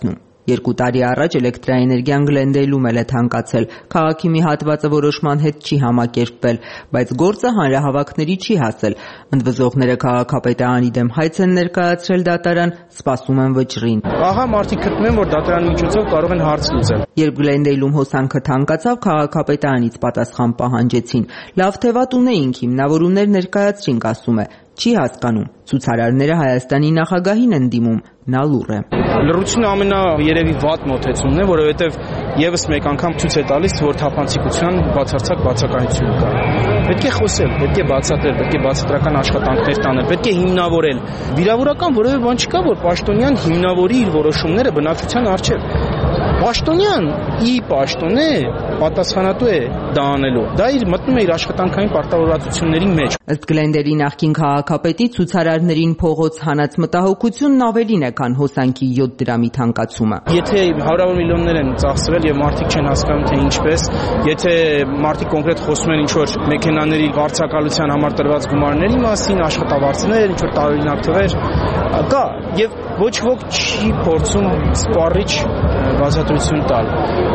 2 տարի առաջ էլեկտրաէներգիան Գլենդեյլում էլ է թանկացել։ Քաղաքի մի հատվածը որոշման հետ չի համակերպվել, բայց գործը հանրահավաքների չի հասել։ Ընդվզողները քաղաքապետարանի դեմ հայց են ներկայացրել դատարան, սպասում են վճռին։ Ահա մարդիկ գտնում են, որ դատարանի միջոցով կարող են հարց լուծել։ Երբ Գլենդեյլում հոսանքը թանկացավ, քաղաքապետարանից պատասխան պահանջեցին։ Լավ թե վատ ունեինք, հիմնավորումներ ներկայացրինք, ասում է։ Չի հասկանում։ Ցուցարարները Հայաստանի նախագահին են դիմում, նա լուռ է։ Լռությունը ամենաերևի վատ մոտեցումն է, որովհետև եւս մեկ անգամ ցույց է տալիս, որ թափանցիկության բացարձակ բացակայություն կա։ Պետք է խոսել, պետք է բացատրել, պետք է բացատրական աշխատանքներ տանել, պետք է հիմնավորել։ Վիրավորական որևէ բան չկա, որ պաշտոնյան հիմնավորի իր որոշումները բնակչության առջև։ Պաշտոնյան պաշտոն է, պատասխանատու է դա անելու։ Դա մտնում է իր աշխատանքային պարտավորվածությունների մեջ։ Ըստ Գլենդերի նախկին քաղաքապետի ցուցարարներին փողոց հանած մտահոգությունն ավելին է, քան հոսանքի 7 դրամի թանկացումը։ Եթե հարյուրավոր միլիոններ են ծախսվել եւ մարդիկ չեն հասկանում թե ինչպես, եթե մարդիկ կոնկրետ խոսում են ինչ-որ մեքենաների վարձակալության համար տրված գումարների մասին, աշխատավարձներ, ինչ-որ տարօրինակ թվեր, կա եւ ոչ ոք չի փորձում սպառիչ բացատրություն տալ։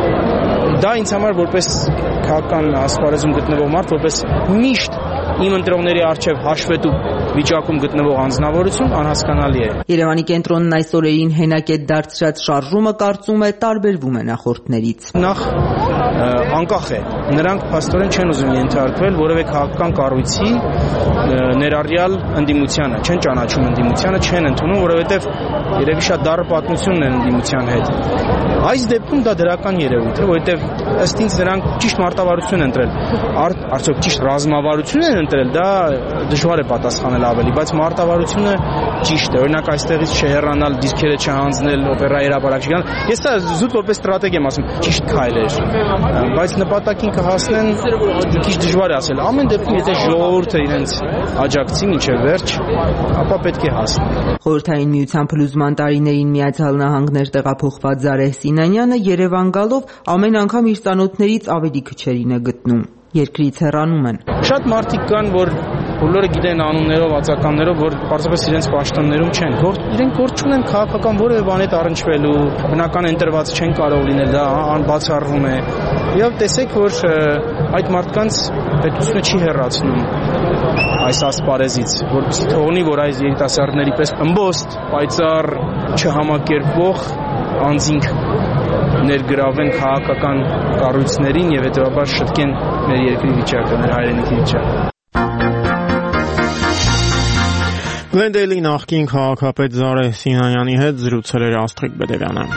Դա ինձ համար որպես քաղաքական ասպարեզում գտնվող մարդ, որպես միշտ իմ ընտրողների առջև հաշվետու վիճակում գտնվող անձնավորություն անհասկանալի է։ Երևանի կենտրոնն այս օրերին հենակետ դարձրած շարժումը կարծում է տարբերվում է նախորդներից։ Նախ անկախ է։ Նրանք փաստորեն չեն ուզում ենթարկվել որևէ քաղաքական կառույցի ներառյալ ընդդիմությանը, չեն ճանաչում ընդդիմությանը, չեն ընդունում, որովհետև երևի շատ դառը պատմություն ունեն ընդդիմության հետ։ Այս դեպքում դա դրական երևույթ է, որովհետև ըստ ինձ նրանք ճիշտ մարտավարություն են ընտրել։ Արդյոք ճիշտ ռազմավարություն են ընտրել, դա դժվար է պատասխանել ավելի, բայց մարտավարությունը ճիշտ է։ Օրինակ այստեղից չհեռանալ, դիրքերը չհանձնել, օպերայի հրապարակ չգան։ Ես դա զուտ որպես ստրատեգիա եմ ասում, ճիշտ քայլ էր, բայց նպատակին կհասնեն քիչ դժվար է ասել։ Ամեն դեպքում եթե ժողովուրդը իրենց աջակցի մինչև վերջ, ապա պետք է հասնի։ Խորհրդային միության փլուզման տարիներին Միացյալ Նահանգներ տեղափոխված Զարեհ Սինանյանը Երևան գալով ամեն անգամ իր ծանոթներից ավելի քչերին է գտնում։ Երկրից հեռանում են։ Շատ մարդիկ կան, որ բոլորը գիտեն անուններով, ածականներով, որ պարզապես իրենց պաշտոններում չեն։ Իրենք գործ չունեն քաղաքական որևէ բան հետ առնչվելու, բնական ընտրված չեն կարող լինել, դա բացառվում է։ Եվ տեսեք, որ այդ մարդկանց պետությունը չի հեռացնում այս ասպարեզից, որպեսզի թողնի, որ այս երիտասարդների պես ըմբոստ, պայծառ, չհամակերպվող անձինք ներգրավեն քաղաքական կառույցներին եւ հետեւաբար շտկեն մեր երկրի վիճակը, մեր հայրենիքի վիճակը։ Գլենդեյլի նախկին քաղաքապետ Զարեհ Սինանյանի հետ զրուցել էր Աստղիկ Բեդևյանը։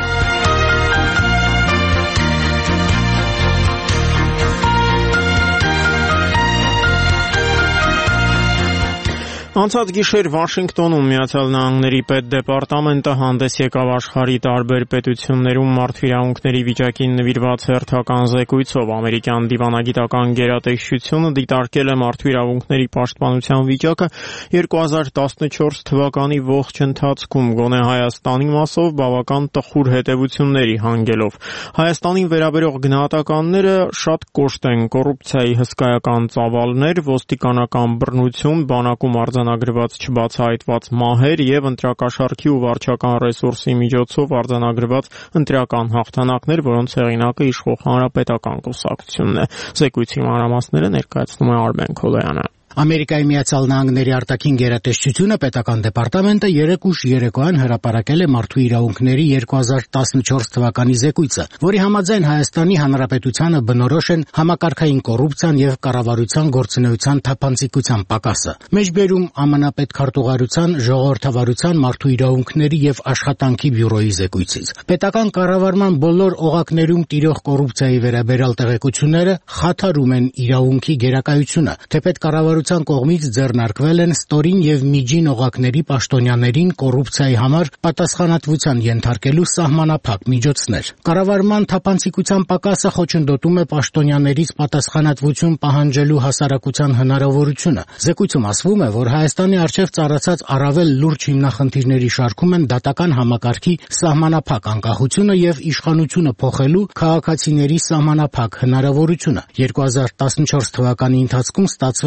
Անցած գիշեր Վաշինգտոնում Միացյալ Նահանգների պետդեպարտամենտը հանդես եկավ աշխարհի տարբեր պետություններում մարդվիրավունքների վիճակին նվիրված հերթական զեկույցով։ Ամերիկյան դիվանագիտական գերատեսչությունը դիտարկել է մարդվիրավունքների պաշտպանության վիճակը 2014 թվականի ողջ ընթացքում, գոնե Հայաստանի մասով բավական տխուր հետևությունների հանգելով։ Հայաստանին վերաբերող գնահատականները շատ կոշտ են՝ կոռուպցիայի հսկայական ծավալներ, ոստիկանական բռնություն, բանակում արձանագրված չբացահայտված մահեր եւ ընտրակաշառքի ու վարչական ռեսուրսի միջոցով արձանագրված ընտրական հաղթանակներ, որոնց հեղինակը իշխող հանրապետական կուսակցությունն է։ Զեկույցի մանրամասները ներկայացնում է Արմեն Քոլոյանը։ Ամերիկայի Միացյալ Նահանգների արտաքին գերատեսչությունը պետական դեպարտամենտը 3 ուշ երեկոյան հրապարակել է մարդու իրավունքների 2014 թվականի զեկույցը, որի համաձայն Հայաստանի Հանրապետությանը բնորոշ են համակարգային կոռուպցիան եւ կառավարության գործունեության թափանցիկության պակասը։ Մեջբերում ԱՄՆ պետքարտուղարության, ժողովրդավարության, մարդու իրավունքների եւ աշխատանքի բյուրոյի զեկույցից։ Պետական կառավարման բոլոր օղակներում տիրող կոռուպցիայի վերաբերյալ տեղեկությունները խաթարում են իրավունքի գերակայությունը, թեպետ կառավարության կողմից ձեռնարկվել են ստորին եւ միջին օղակների պաշտոնյաներին կոռուպցիայի համար պատասխանատվության ենթարկելու սահմանափակ միջոցներ։ Կառավարման թափանցիկության պակասը խոչընդոտում է պաշտոնյաներից պատասխանատվություն պահանջելու հասարակության հնարավորությունը։ Զեկույցում ասվում է, որ Հայաստանի առջև ծառացած առավել լուրջ հիմնախնդիրների շարքում են դատական համակարգի սահմանափակ անկախությունը եւ իշխանությունը փոխելու քաղաքացիների սահմանափակ հնարավորությունը։ 2014 թվականի ընթացքում ստացվել են հաղորդագրական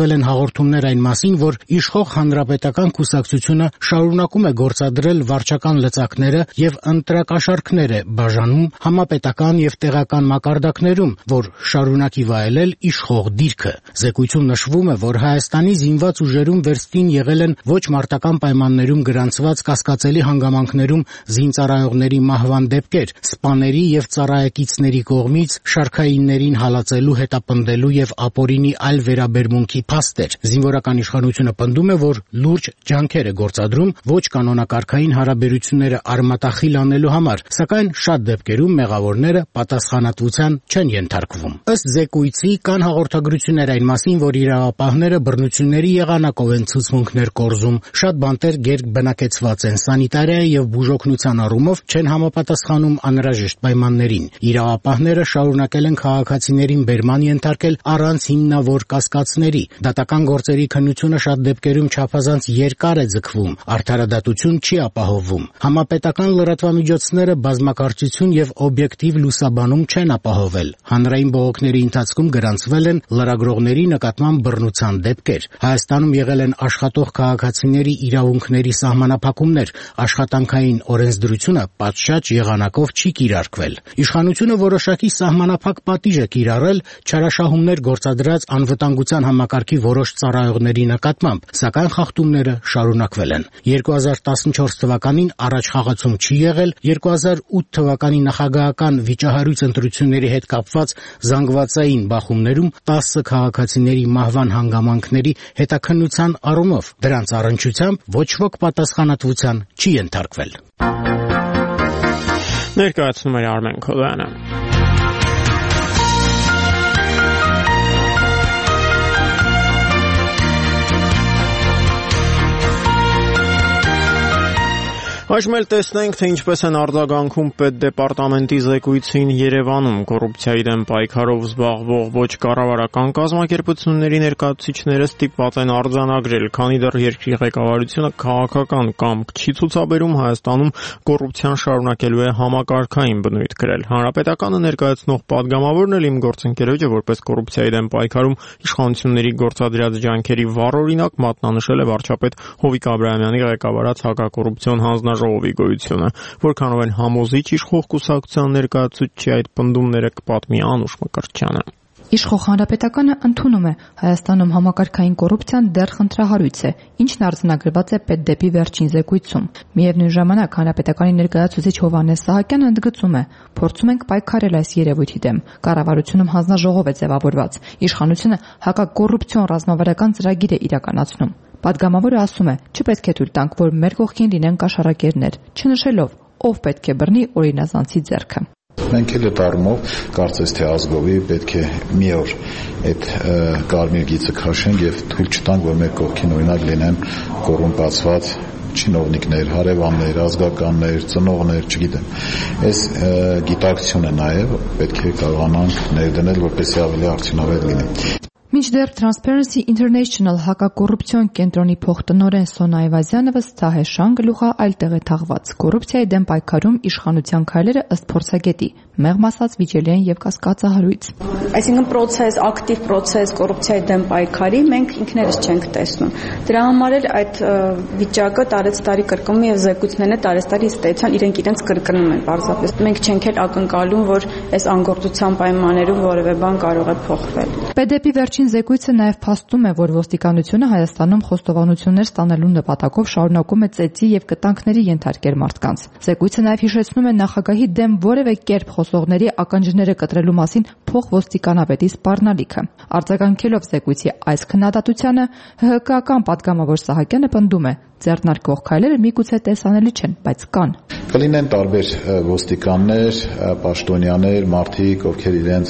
հաղորդումներ այն մասին, որ իշխող հանրապետական կուսակցությունը շարունակում է գործադրել վարչական լծակները եւ ընտրակաշառքներ է բաժանում համապետական եւ տեղական մակարդակներում, որ շարունակի վայելել իշխող դիրքը։ Զեկույցում նշվում է, որ Հայաստանի զինված ուժերում վերստին եղել են ոչ մարտական պայմաններում գրանցված կասկածելի հանգամանքներում զինծառայողների մահվան դեպքեր, սպաների եւ ծառայեկիցների կողմից շարքայիններին հալածելու, հետապնդելու եւ ապօրինի այլ վերաբերմունքի փաստեր։ Զինվորական իշխանությունը պնդում է, որ լուրջ ջանքեր է գործադրում ոչ կանոնակարգային հարաբերությունները արմատախիլ անելու համար, սակայն շատ դեպքերում մեղավորները պատասխանատվության չեն ենթարկվում։ Ըստ զեկույցի կան հաղորդագրություններ այն մասին, որ իրավապահները բռնությունների եղանակով են ցուցմունքներ կորզում, շատ բանտեր գերբնակեցված են, սանիտարիայի եւ բուժօգնության առումով չեն համապատասխանում անհրաժեշտ պայմաններին։ Իրավապահները շարունակել են քաղաքացիներին բերման ենթարկել առանց հիմնավոր կասկածների։ Դատական գործերի քննությունը շատ դեպքերում չափազանց երկար է ձգվում, արդարադատություն չի ապահովվում։ Համապետական լրատվամիջոցները բազմակարծություն եւ օբյեկտիվ լուսաբանում չեն ապահովել։ Հանրային բողոքների ընթացքում գրանցվել են լրագրողների նկատմամբ բռնության դեպքեր։ Հայաստանում եղել են աշխատող քաղաքացիների իրավունքների սահմանափակումներ, աշխատանքային օրենսդրությունը պատշաճ եղանակով չի կիրարկվել։ Իշխանությունը որոշակի սահմանափակ պատիժ է կիրառել չարաշահումներ գործադրած անվտանգության համակարգի որոշ ծառայողների նկատմամբ, սակայն խախտումները շարունակվել են։ 2014 թվականին առաջխաղացում չի եղել, 2008 թվականի նախագահական վիճահարույց ընտրությունների հետ կապված զանգվածային բախումներում 10 քաղաքացիների մահվան հանգամանքների հետաքննության առումով դրանց առնչությամբ ոչ ոք պատասխանատվության չի ենթարկվել։ Ներկայացնում է Արմեն Քոդյանը։ Այժմ էլ տեսնենք, թե ինչպես են արձագանքում պետդեպարտամենտի զեկույցին Երևանում կոռուպցիայի դեմ պայքարով զբաղվող ոչ կառավարական կազմակերպությունների ներկայացուցիչները ստիպված են արձանագրել, քանի դեռ երկրի ղեկավարությունը քաղաքական կամք չի ցուցաբերում Հայաստանում կոռուպցիան շարունակելու է համակարգային բնույթ կրել։ Հանրապետականը ներկայացնող падգամավորն էլ իմ գործընկերոջը որպես կոռուպցիայի դեմ պայքարում իշխանությունների գործադրած ջանքերի վառօրինակ մատնանշել է վարչապետ Հովիկ Աբրահամյանի ղեկավարած հակակոռուպցիոն հանձնաժողովի գոյությունը, որքանով են համոզիչ իշխող կուսակցության ներկայացուցչի այդ պնդումները կպատմի Անուշ Մկրտչյանը։ Իշխող հանրապետականը ընդունում է Հայաստանում համակարգային կոռուպցիան դեռ խնդրահարույց է, ինչն արձանագրված է պետդեպի վերջին զեկույցում։ Միևնույն ժամանակ հանրապետականի ներկայացուցիչ Հովհաննես Սահակյանը ընդգծում է. փորձում ենք պայքարել այս երևույթի դեմ։ Կառավարությունում հանձնաժողով է ձևավորված։ Իշխանությունը հակակոռուպցիոն ռազմավարական ծրագիր է իրականացնում։ Պատգամավորը ասում է, չպետք է թույլ տանք, որ մեր կողքին լինեն կաշառակերներ, չնշելով, ով պետք է բռնի օրինազանցի ձեռքը։ Մենք էլ այդ առումով կարծես թե ազգովի պետք է մի օր այդ կարմիր գիծը քաշենք եւ թույլ չտանք, որ մեր կողքին օրինակ լինեն կոռումպացված չինովնիկներ, հարևաններ, ազգականներ, ծնողներ, չգիտեմ։ Այս գիտակցությունը նաեւ պետք է կարողանանք ներդնել, որպեսզի ավելի արդյունավետ լինի։ Մինչդեռ Transparency International հակակոռուպցիոն կենտրոնի փոխտնօրեն Սոնա Այվազյանը վստահ է, շան գլուխը այլ տեղ է թաղված։ Կոռուպցիայի դեմ պայքարում իշխանության քայլերը ըստ փորձագետի մեղմ ասած վիճելի են եւ կասկածահարույց։ Այսինքն process, ակտիվ process կոռուպցիայի դեմ պայքարի մենք ինքներս չենք տեսնում։ Դրա համար էլ այդ վիճակը տարեցտարի կրկնում եւ զեկույցներն տարեցտարի ստեցան իրենք կրկնում են պարզապես։ Մենք չենք էլ ակնկալում, որ այս անգործության պայմաններում որևէ բան կարող է փոխվել։ ՊԴՊ-ի վերջին զեկույցը նաև փաստում է, որ ոստիկանությունը Հայաստանում խոստովանություններ ստանալու նպատակով շարունակում է ծեծի եւ կտանքների ենթարկել մարդկանց։ Զեկույցը նաև հիշեցնում է նախագահի դեմ որևէ կերպ խոսողների ականջները կտրելու մասին փոխոստիկանապետի սպառնալիքը։ Արձագանքելով զեկույցի այս քննադատությանը ՀՀԿ-ական պատգամավոր Սահակյանը պնդում է. ձեռնարկվող քայլերը միգուցե տեսանելի չեն, բայց կան։ Կլինեն տարբեր ոստիկաններ, պաշտոնյաներ, մարդիկ, ովքեր իրենց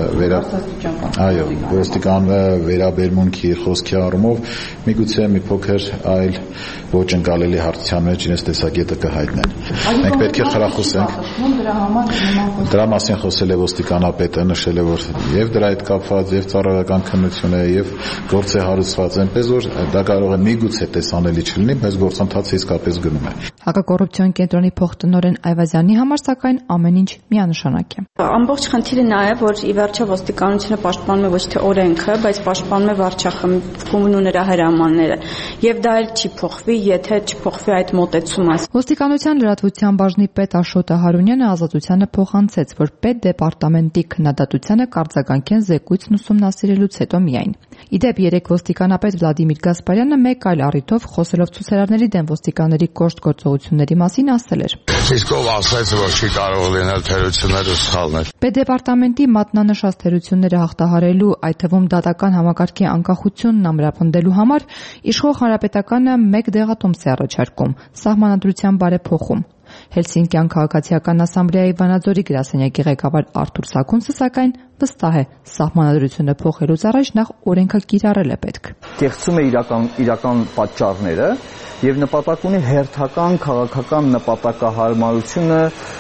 ոստիկան վերաբերմունքի խոսքի առումով միգուցե մի փոքր այլ ոչ ընկալելի հարթության մեջ իրենց տեսակետը կհայտնեն։ Մենք պետք է խրախուսենք։ Դրա մասին խոսել է ոստիկանապետը, նշել ասել է, որ եւ դրա հետ կապված եւ ծառայական քննություն է եւ գործ է հարուցված, այնպես որ դա կարող է միգուցե տեսանելի չլինի, բայց գործընթացը իսկապես գնում է։ Հակակոռուպցիոն կենտրոնի փոխտնօրեն Այվազյանի համար սակայն ամեն ինչ միանշանակ է։ Ամբողջ խնդիրը նա է, որ ի վերջո ոստիկանությունը պաշտպանում է ոչ թե օրենքը, բայց պաշտպանում է վարչախմբն ու նրա հրամանները, եւ դա էլ չի փոխվի, եթե չփոխվի այդ մոտեցումը։ Ոստիկանության լրատվության բաժնի պետ Աշոտը Հարունյանը ազատությանը փոխանցեց, որ պետդեպարտամենտի քննադատությանը կարձագանքեն զեկույցն ուսումնասիրելուց հետո միայն։ Իդեպ երեք ոստիկանապետ Վլադիմիր Գասպարյանը մեկ այլ առիթով խոսելով ցուցարարների դեմ ոստիկանների կոշտ գործողությունների մասին ասել էր. Իսկ ով ասաց, որ չի կարող լինել թերություններ ու սխալներ։ Պետդեպարտամենտի մատնանշած թերությունները հաղթահարելու, այդ թվում դատական համակարգի անկախությունն ամրապնդելու համար իշխող հանրապետականը մեկ դեղատոմս է առաջարկում՝ սահմանադրության բարեփոխում։ Հելսինկյան քաղաքացիական ասամբլեայի Վանաձորի գրասենյակի ղեկավար Արթուր Սաքունցը սակայն վստահ է, սահմանադրությունը փոխելուց առաջ նախ օրենքը կիրառել է պետք։ Կեղծում է իրական պատճառները եւ նպատակ ունի հերթական քաղաքական նպատակահարմարությունը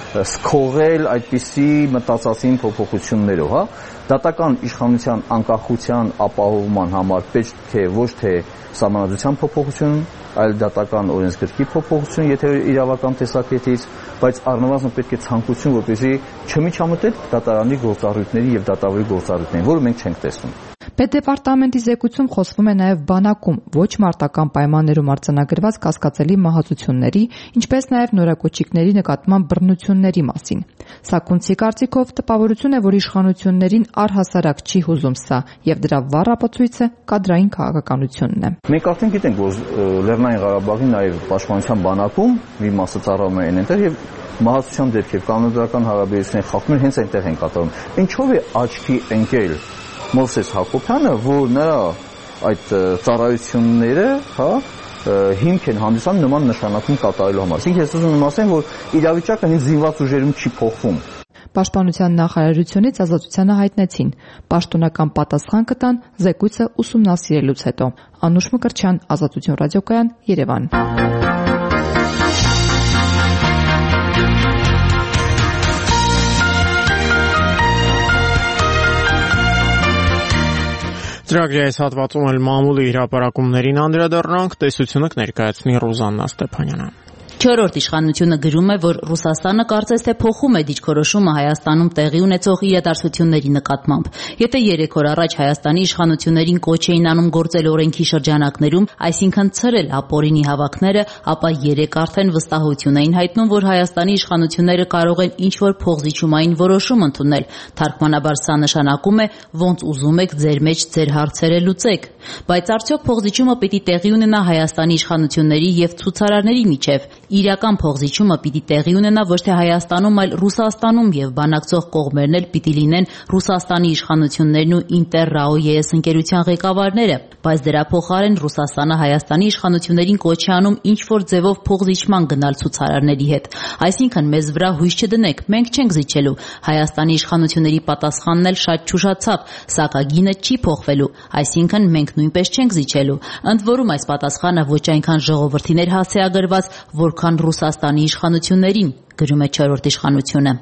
սքողել այդպիսի մտածածին փոփոխություններով, հա։ Դատական իշխանության անկախության ապահովման համար պետք է ոչ թե սահմանադրության փոփոխություն, այլ դատական օրենսգրքի փոփոխություն, եթե իրավական տեսակետից, բայց առնվազն պետք է ցանկություն, որպեսզի չմիջամտել դատարանի գործառույթների եւ դատավորի գործառույթներին, որը մենք չենք տեսնում։ Պետդեպարտամենտի զեկույցում խոսվում է նաև բանակում ոչ մարտական պայմաններում արձանագրված կասկածելի մահացությունների, ինչպես նաև նորակոչիկների նկատմամբ բռնությունների մասին։ Սաքունցի կարծիքով տպավորություն է, որ իշխանություններին առհասարակ չի հուզում սա, եւ դրա վառ ապացույցը կադրային քաղաքականությունն է։ Մենք արդեն գիտենք, որ Լեռնային Ղարաբաղի նաև պաշտպանության բանակում մի մասը ծառայում է այնտեղ եւ մահացության դեպքեր կանոնադրական հարաբերությունների խախտումներ հենց այնտեղ են կատարվում։ Ինչով է աչքի ընկել Մովսես Հակոբյանը, որ նրա այդ ծառայությունները, հա, հիմք են հանդիսանում նման նշանակում կատարելու համար։ Իսկ ես ուզում եմ ասեմ, որ իրավիճակը հենց զինված ուժերում չի փոխվում։ Պաշտպանության նախարարությունից ազատությանը հայտնեցին. պաշտոնական պատասխան կտան զեկույցը ուսումնասիրելուց հետո։ Անուշ Մկրտչյան, Ազատություն ռադիոկայան, Երևան։ Ծրագրի այս հատվածում էլ մամուլի հրապարակումներին անդրադառնանք, տեսությունը կներկայացնի Ռուզաննա Ստեփանյանը։ Չորրորդ իշխանությունը գրում է, որ Ռուսաստանը կարծես թե փոխում է դիրքորոշումը Հայաստանում տեղի ունեցող իրադարձությունների նկատմամբ։ Եթե 3 օր առաջ Հայաստանի իշխանություններին կոչ էին անում գործել օրենքի շրջանակներում, այսինքն ցրել ապօրինի հավաքները, ապա 3 արդեն վստահություն էին հայտնում, որ Հայաստանի իշխանությունները կարող են ինչ-որ փոխզիջումային որոշում ընդունել։ Թարգմանաբար սա նշանակում է, ոնց ուզում եք ձեր մեջ ձեր հարցերը լուծեք։ Բայց արդյոք փոխզիջումը պիտի տեղի ունենա Հայաստանի իշխանությունների եւ ցուցարարների միջև։ Իրական փոխզիջումը պիտի տեղի ունենա ոչ թե Հայաստանում, այլ Ռուսաստանում եւ բանակցող կողմերն էլ պիտի լինեն Ռուսաստանի իշխանություններն ու Ինտեր-ՌԱՕ-ԵՍ ընկերության ղեկավարները, բայց դրա փոխարեն Ռուսաստանը Հայաստանի իշխանություններին կոչ է անում ինչ-որ ձևով փոխզիջման գնալ ցուցարարների հետ։ Այսինքն մեզ վրա հույս չդնեք, մենք չենք զիջելու։ Հայաստանի իշխանությունների պատասխանն էլ շատ ճուշացավ, սակագինը չի փոխվելու, այսինքն մենք նույնպես չենք զիջելու։ Ընդ որում այս պատասխանը ոչ այնքան ժողովրդին էր հասցեագրված, որքան Ռուսաստանի իշխանություններին, գրում է Չորրորդ իշխանությունը։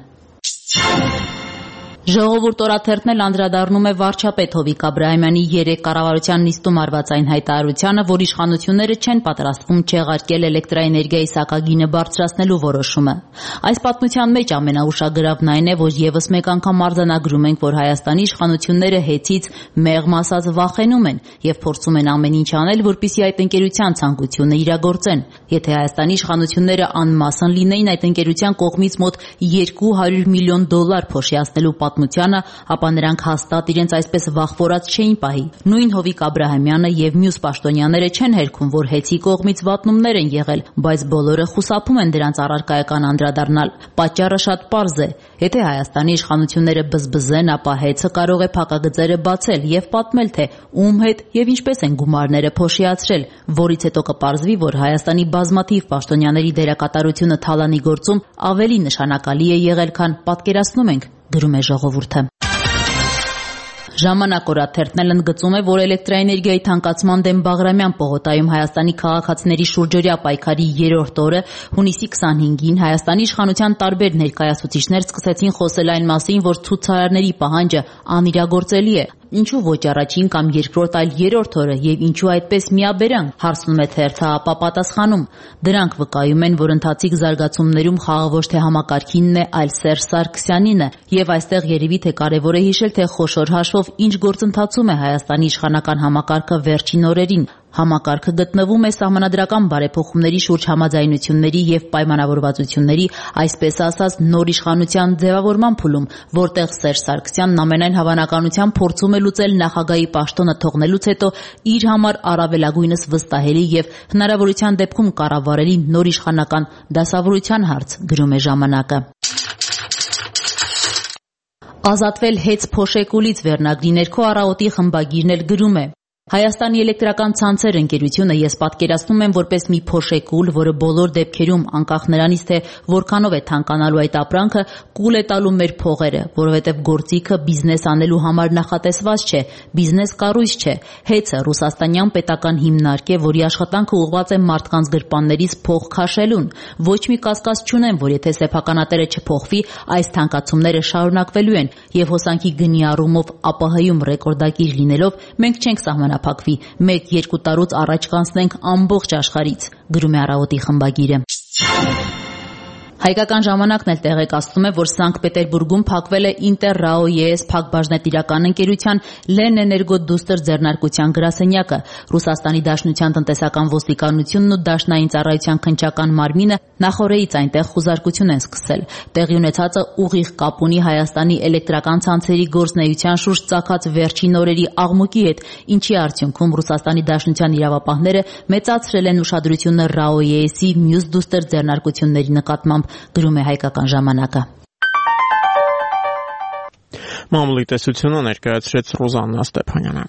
Ժողովուրդ օրաթերթն էլ անդրադառնում է վարչապետ Հովիկ Աբրահամյանի 3 կառավարության նիստում արված այն հայտարարությանը, որ իշխանությունները չեն պատրաստվում չեղարկել էլեկտրաէներգիայի սակագինը բարձրացնելու որոշումը։ Այս պատմության մեջ ամենաուշագրավն այն է, որ եւս մեկ անգամ արձանագրում ենք, որ Հայաստանի իշխանությունները հեծից մեղմ ասած վախենում են եւ փորձում են ամեն ինչ անել, որպեսզի այդ ընկերության ցանկությունը իրագործեն։ Եթե Հայաստանի իշխանությունները անմասն լինեին այդ ընկերության կողմից մոտ $200 միլիոն փոշիացնելու պատմությանը, ապա նրանք հաստատ իրենց այսպես վախվորած չէին պահի։ Նույն Հովիկ Աբրահամյանը եւ մյուս պաշտոնյաները չեն հերքում, որ հեծի կողմից վատնումներ են եղել, բայց բոլորը խուսափում են դրանց առարկայական անդրադառնալ։ Պատճառը շատ պարզ է։ Եթե Հայաստանի իշխանությունները բզբզեն, ապա հեծը կարող է փակագծերը բացել եւ պատմել, թե ում հետ եւ ինչպես են գումարները փոշիացրել, որից հետո կպարզվի, որ Հայաստանի բազմաթիվ պաշտոնյաների դերակատարությունը թալանի գործում ավելի նշանակալի է եղել, քան պատկերացնում ենք, գրում է Ժողովուրդը։ Ժամանակ օրաթերթն էլ ընդգծում է, որ էլեկտրաէներգիայի թանկացման դեմ Բաղրամյան պողոտայում Հայաստանի քաղաքացիների շուրջօրյա պայքարի 3-րդ օրը հունիսի 25-ին Հայաստանի իշխանության տարբեր ներկայացուցիչներ սկսեցին խոսել այն մասին, որ ցուցարարների պահանջը անիրագործելի է։ Ինչու ոչ առաջին կամ երկրորդ, այլ երրորդ օրը եւ ինչու այդպես միաբերան, հարցնում է թերթը, ապա պատասխանում. դրանք վկայում են, որ ընթացիկ զարգացումներում խաղը ոչ թե համակարգինն է, այլ Սերժ Սարգսյանին է, եւ այստեղ երևի թե կարեւոր է հիշել, թե խոշոր հաշվով ինչ գործընթացում է Հայաստանի իշխանական համակարգը վերջին օրերին։ Համակարգը գտնվում է սահմանադրական բարեփոխումների շուրջ համաձայնությունների եւ պայմանավորվածությունների, այսպես ասած, նոր իշխանության ձևավորման փուլում, որտեղ Սերժ Սարգսյանն ամենայն հավանականությամբ փորձում է լուծել նախագահի պաշտոնը թողնելուց հետո իր համար առավելագույնս վստահելի եւ հնարավորության դեպքում կառավարելի նոր իշխանական դասավորության հարց, գրում է ժամանակը։ Ազատվել հեծ փոշեկուլից վերնագրի ներքո Առավոտի խմբագիրն էլ գրում է. Հայաստանի էլեկտրական ցանցեր ընկերությունը ես պատկերացնում եմ որպես մի փոշեկուլ, որը բոլոր դեպքերում, անկախ նրանից թե որքանով է թանկանալու այդ ապրանքը, կուլ է տալու մեր փողերը, որովհետև գործիքը բիզնես անելու համար նախատեսված չէ, բիզնես կառույց չէ։ Հեծը ռուսաստանյան պետական հիմնարկ է, որի աշխատանքը ուղղված է մարդկանց գրպաններից փող քաշելուն։ Ոչ մի կասկած չունեմ, որ եթե սեփականատերը չփոխվի, այս թանկացումները շարունակվելու են, եւ հոսանքի գնի առումով ԱՊՀ-ում ռեկորդակիր լինելով մենք չենք սահմանափակվի, 1-2 տարուց առաջ կանցնենք ամբողջ աշխարհից, գրում է Առավոտի խմբագիրը։ Հայկական ժամանակն էլ տեղեկացնում է, որ Սանկտ Պետերբուրգում փակվել է Ինտեր-ՌԱՕ-ԵՍ փակbaşնետիրական ընկերության Լենէներգո դուստր ձեռնարկության գրասենյակը։ Ռուսաստանի Դաշնության տնտեսական ոստիկանությունն ու Դաշնային ծառայության քննչական մարմինը նախօրեից այնտեղ խուզարկություն են սկսել։ Տեղի ունեցածը ուղիղ կապ ունի Հայաստանի էլեկտրական ցանցերի գործունեության շուրջ ծագած վերջին օրերի աղմուկի հետ, ինչի արդյունքում Ռուսաստանի Դաշնության իրավապահները մեծացրել են ուշադրությունը ՌԱՕ-ԵՍ-ի մյուս դուստր ձեռնարկությունների նկատմամբ, գրում է Հայկական ժամանակը։ Մամուլի տեսությունը ներկայացրեց Ռոզաննա Ստեփանյանը։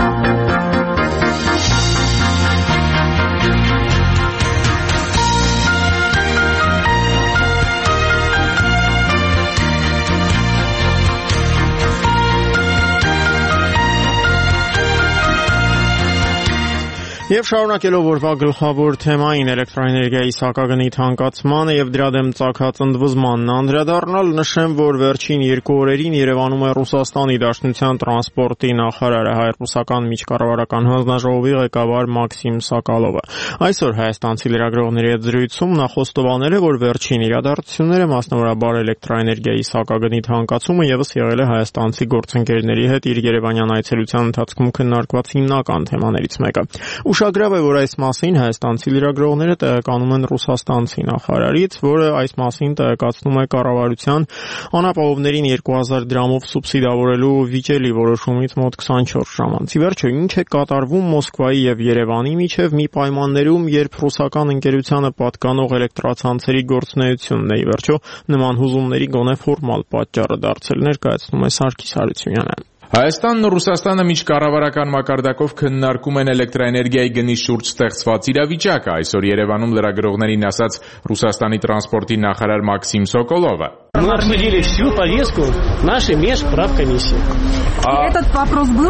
Եվ շարունակելով օրվա գլխավոր թեմային էլեկտրոէներգիայի սակագնի թանկացմանը եւ դրա դեմ ծագած ընդվզմանն անդրադառնալ, նշեմ, որ վերջին 2 օրերին Երևանում է Ռուսաստանի Դաշնության տրանսպորտի նախարարը, հայ-ռուսական միջկառավարական հանձնաժողովի ղեկավար Մաքսիմ Սոկոլովը։ Այսօր հայաստանցի լրագրողների հետ զրույցում նա խոստովանել է, որ վերջին իրադարձությունները, մասնավորաբար էլեկտրոէներգիայի սակագնի թանկացումը, եւս եղել է հայաստանցի գործընկերների հետ իր երևանյան այցելության ընթացքում քննարկված հիմնական թեմաներից մեկը։ Ուշագրավ է, որ այս մասին հայաստանցի լրագրողները տեղեկանում են ռուսաստանցի նախարարից, որը այս մասին տեղեկացնում է կառավարության անապահովներին 2000 դրամով սուբսիդավորելու վիճելի որոշումից մոտ 24 ժամ անց։ Ի վերջո, ինչ է կատարվում Մոսկվայի եւ Երևանի միջև մի պայմաններում, երբ ռուսական ընկերությանը պատկանող էլեկտրացանցերի գործունեությունն է ի վերջո նման հուզումների գոնե ֆորմալ պատճառը դարձել, ներկայացնում է Սարգիս Հարությունյանը։ Հայաստանն ու Ռուսաստանը միջկառավարական մակարդակով քննարկում են էլեկտրոէներգիայի գնի շուրջ ստեղծված իրավիճակը, այսօր Երևանում լրագրողներին ասաց Ռուսաստանի տրանսպորտի նախարար Մաքսիմ Սոկոլովը։ Мы обсудили всю повестку нашей межправкомиссии. Этот вопрос был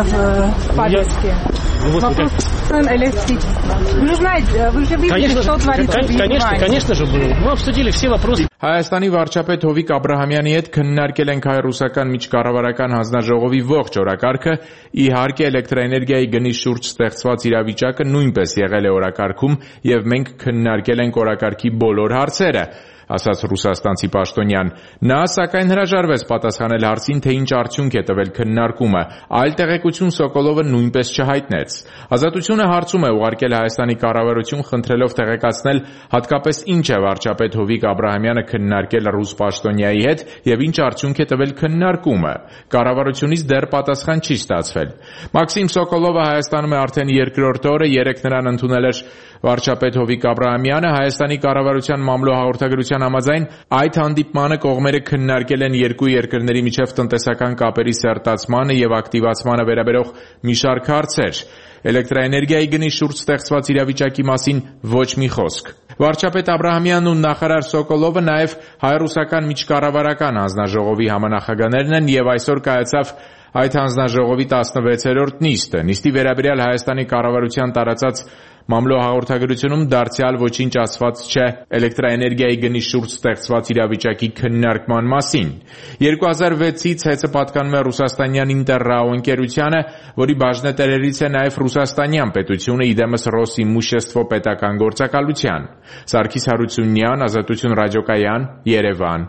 в повестке? Вопрос электричества. Вы же знаете, вы же видели, что творится в Ереване. Конечно же был. Мы обсудили все вопросы. Հայաստանի վարչապետ Հովիկ Աբրահամյանի հետ քննարկել ենք հայ-ռուսական միջկառավարական հանձնաժողովի ողջ օրակարգը, իհարկե էլեկտրոէներգիայի գնի շուրջ ստեղծված իրավիճակը նույնպես եղել է օրակարգում եւ մենք քննարկել ենք օրակարգի բոլոր հարցերը, ասաց ռուսաստանցի պաշտոնյան։ Նա սակայն հրաժարվեց պատասխանել հարցին, թե ինչ արդյունք է տվել քննարկումը, այլ տեղեկություն Սոկոլովը նույնպես չհայտնեց։ Ազատությունը հարցում է ուղարկել Հայաստանի կառավարություն, խնդրելով տեղեկացնել հատկապես ինչ է վարչապետ Հովիկ Աբրահամյանը քննարկել ռուս պաշտոնյայի հետ եւ ինչ արդյունք է տվել քննարկումը։ Կառավարությունից դեռ պատասխան չի ստացվել։ Մաքսիմ Սոկոլովը Հայաստանում է արդեն երկրորդ օրը, երեկ նրան ընդունել էր վարչապետ Հովիկ Աբրահամյանը, Հայաստանի կառավարության մամլո հաղորդագրության համաձայն այդ հանդիպմանը կողմերը քննարկել են երկու երկրների միջև տնտեսական կապերի սերտացմանը եւ ակտիվացմանը վերաբերող մի շարք հարցեր։ Էլեկտրոէներգիայի գնի շուրջ ստեղծված իրավիճակի մասին ոչ մի խոսք։ Վարչապետ Աբրահամյանն ու նախարար Սոկոլովը նաև հայ-ռուսական միջկառավարական հանձնաժողովի համանախագահներն են եւ այսօր կայացավ այդ հանձնաժողովի 16-րդ նիստը։ Նիստի վերաբերյալ Հայաստանի կառավարության տարածած Մամլո հաղորդագրությունում դարձյալ ոչինչ ասված չէ էլեկտրաէներգիայի գնի շուրջ ստեղծված իրավիճակի քննարկման մասին։ 2006-ից ՀԵՑ-ը պատկանում է ռուսաստանյան Ինտերրաո ընկերությանը, որի բաժնետերերից է նաև ռուսաստանյան պետությունը իդեմս Ռոսիմուշեստվո պետական գործակալության։ Սարգիս Հարությունյան, Ազատություն ռադիոկայան, Երևան։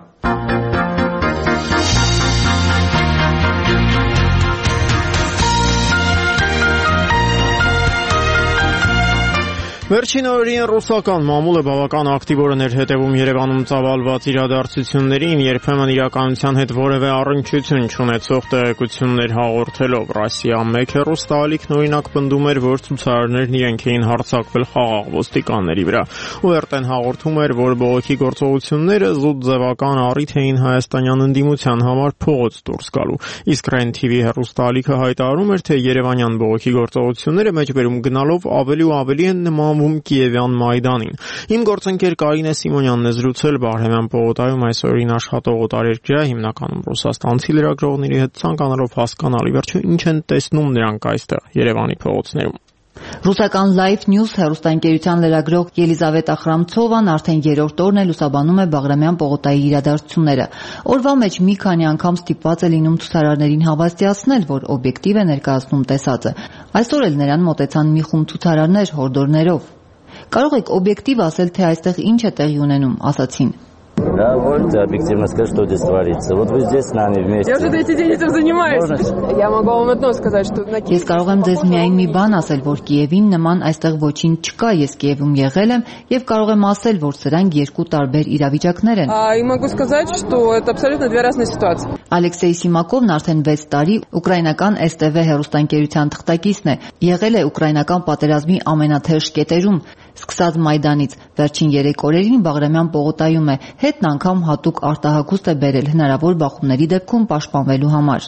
Վերջին օրերին ռուսական մամուլը բավական ակտիվորեն էր հետևում Երևանում ծավալված իրադարձություններին, երբեմն իրականության հետ որևէ առնչություն չունեցող տեղեկություններ հաղորդելով։ Ռոսիա 1 հեռուստաալիքն օրինակ պնդում էր, որ ցուցարարներն իրենք էին հարձակվել խաղաղ ոստիկանների վրա։ ՈՒՌՏ-ն հաղորդում էր, որ բողոքի գործողությունները զուտ ձևական առիթ էին հայաստանյան ընդդիմության համար փողոց դուրս գալու։ Իսկ Ռեն TV հեռուստաալիքը հայտարարում էր, թե երևանյան բողոքի գործողությունները մեջբերում գնալով ավելի ու ավելի են նմանվում Կիևյան Մայդանին։ Իմ գործընկեր Կարինե Սիմոնյանն է զրուցել Բաղրամյան պողոտայում այս օրերին աշխատող օտարերկրյա, հիմնականում ռուսաստանցի լրագրողների հետ ցանկանալով հասկանալ ի վերջո ինչ են տեսնում նրանք այստեղ Երևանի փողոցներում։ Ռուսական Live News հեռուստաընկերության լրագրող Ելիզավետա Խրամցովան արդեն երրորդ օրն է լուսաբանում է Բաղրամյան պողոտայի իրադարձությունները։ Օրվա մեջ մի քանի անգամ ստիպված է լինում ցուցարարներին հավաստիացնել, որ օբյեկտիվ է ներկայացնում տեսածը։ Այսօր էլ նրան մոտեցան մի խումբ ցուցարարներ հորդորներով։ Կարող եք օբյեկտիվ ասել, թե այստեղ ինչ է տեղի ունենում, ասացին։ Да, можете объективно сказать, что здесь творится. Вот вы здесь с нами вместе. Я уже третий день этим занимаюсь. Я могу вам одно сказать, что на Ես կարող եմ ձեզ միայն մի бан ասել, որ Կիևին նման այստեղ ոչինչ չկա, ես Կիևում եղել եմ եւ կարող եմ ասել, որ սրանք երկու տարբեր իրավիճակներ են։ И могу сказать, что это абсолютно две разные ситуации. Ալեքսեյ Սիմակովն արդեն 6 տարի ուկրաինական STV հեռուստաընկերության թղթակիցն է։ Եղել է ուկրաինական պատերազմի ամենաթեժ կետերում, սկսած Մայդանից։ Վերջին 3 օրերին Բաղրամյան պողոտայում է, հետն անգամ հատուկ արտահագուստ է բերել հնարավոր բախումների դեպքում պաշտպանվելու համար։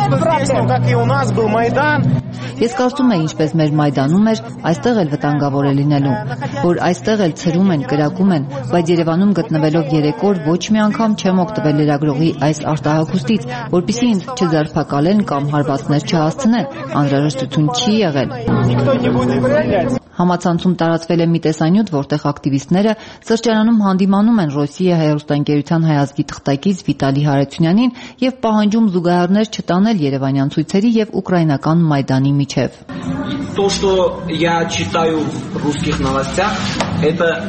Ես կարծում եմ, ինչպես մեր Մայդանում էր, այստեղ էլ վտանգավոր է լինելու, որ այստեղ էլ ցրում են, կրակում են, բայց Երևանում գտնվելով 3 օր ոչ մի անգամ չեմ օգտվել լրագրողի այս արտահագուստից, որպեսզի ինձ չձերբակալեն կամ հարվածներ չհասցնեն, անհրաժեշտություն չի եղել։ Համացանցում տարածվել է մի տեսանյութ, որտեղ ակտիվիստները սրճարանում հանդիմանում են Ռոսիա հեռուստաընկերության հայազգի թղթակից Վիտալի Հարությունյանին եւ պահանջում զուգահեռներ չտանել երևանյան ցույցերի եւ ուկրաինական Մայդանի միջև։ То, что я читаю в русских новостях, это,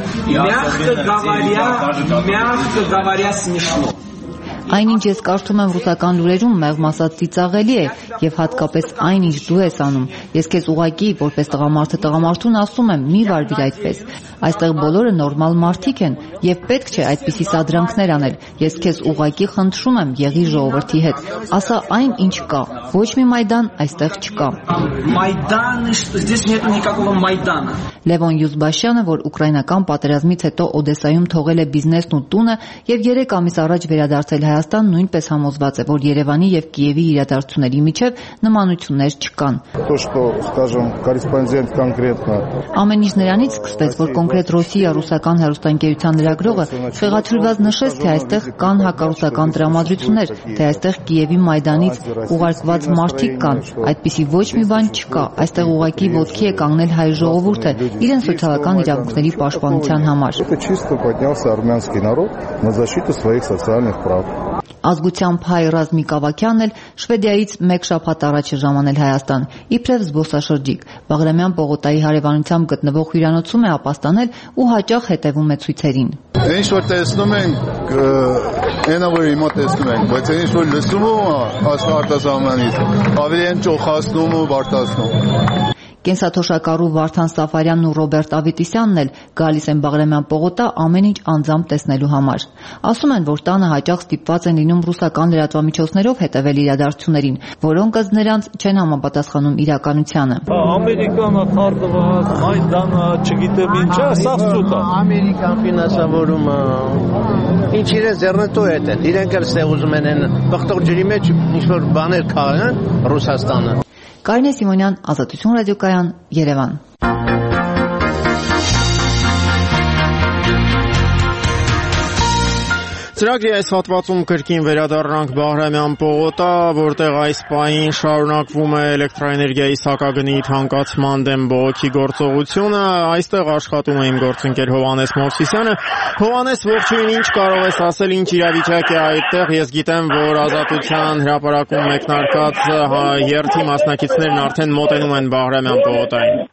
мягко говоря, смешно. Այնինչ ես կարծում եմ ռուսական լուրերում մեղմ ասած ծիծաղելի է եւ հատկապես այն ինչ դու ես անում։ Ես քեզ ուղղակի որպես տղամարդը տղամարդուն ասում եմ՝ մի վարվիր այդպես։ Այստեղ բոլորը նորմալ մարդիկ են եւ պետք չէ այդպիսի սադրանքներ անել։ Ես քեզ ուղղակի խնդրում եմ՝ եղի ժողովրդի հետ։ Ասա այն ինչ կա։ Ոչ մի Մայդան այստեղ չկա։ Майданы, здесь нет никакого Майдана. Լևոն Յուզբաշյանը, որ ուկրաինական պատերազմից հետո Օդեսայում թողել է բիզնեսն ու տունը եւ 3 ամիս առաջ վերադարձել Հայաստան, նույնպես համոզված է, որ Երևանի եւ Կիևի իրադարձությունների միջև նմանություններ չկան։ То, что, скажем, корреспондент конкретно Ամեն ինչ նրանից սկսվեց, որ կոնկրետ Ռոսիա ռուսական հեռուստաընկերության լրագրողը խեղաթյուրված նշեց, թե այստեղ կան հակառուսական տրամադրություններ, թե այստեղ Կիևի Մայդանից ուղարկված մարդիկ կան։ Այդպիսի ոչ մի բան չկա։ Այստեղ ուղղակի ոտքի է կանգնել հայ ժողովուրդը իրենց սոցիալական իրավունքների պաշտպանության համար։ Это чисто поднялся армянский народ на защиту своих социальных прав. Ազգությամբ հայ Ռազմիկ Ավագյանն էլ Շվեդիայից 1 շաբաթ առաջ է ժամանել Հայաստան, իբրև զբոսաշրջիկ։ Բաղրամյան պողոտայի հարևանությամբ գտնվող հյուրանոցում է ապաստանել ու հաճախ հետևում է ցույցերին։ Ինչ որ տեսնում ենք, այնա որ հիմա տեսնում ենք, բայց ինչ որ լսում ու արտասահմանից, ավելի են ճոխացնում ու բարդացնում։ Կենսաթոշակառու Վարդան Սաֆարյանն ու Ռոբերտ Ավետիսյանն էլ գալիս են Բաղրամյան պողոտա ամեն ինչ անձամբ տեսնելու համար։ Ասում են, որ տանը հաճախ ստիպված են լինում ռուսական լրատվամիջոցներով հետևել իրադարձություններին, որոնք ըստ նրանց չեն համապատասխանում իրականությանը։ Ամերիկանը թարդված, Մայդանը, չգիտեմ ինչա, սա սուտ է։ Ամերիկան ֆինանսավորումը ինչ իրենց ձեռնտու է դել։ Իրենք էլ ստեղ ուզում են բխտող ջրի մեջ ինչ-որ բաներ քաղեն Ռուսաստանը։ Կարինե Սիմոնյան, Ազատություն ռադիոկայան, Երևան։ Ծրագրի այս հատվածում կրկին վերադառնանք Բաղրամյան պողոտա, որտեղ այս պահին շարունակվում է էլեկտրաէներգիայի սակագնի թանկացման դեմ բողոքի գործողությունը։ Այստեղ աշխատում է իմ գործընկեր Հովհաննես Մովսիսյանը։ Հովհաննես, ողջույն, ինչ կարող ես ասել, ինչ իրավիճակ է այդտեղ։ Ես գիտեմ, որ Ազատության հրապարակում մեկնարկած երթի մասնակիցներն արդեն մոտենում են Բաղրամյան պողոտային։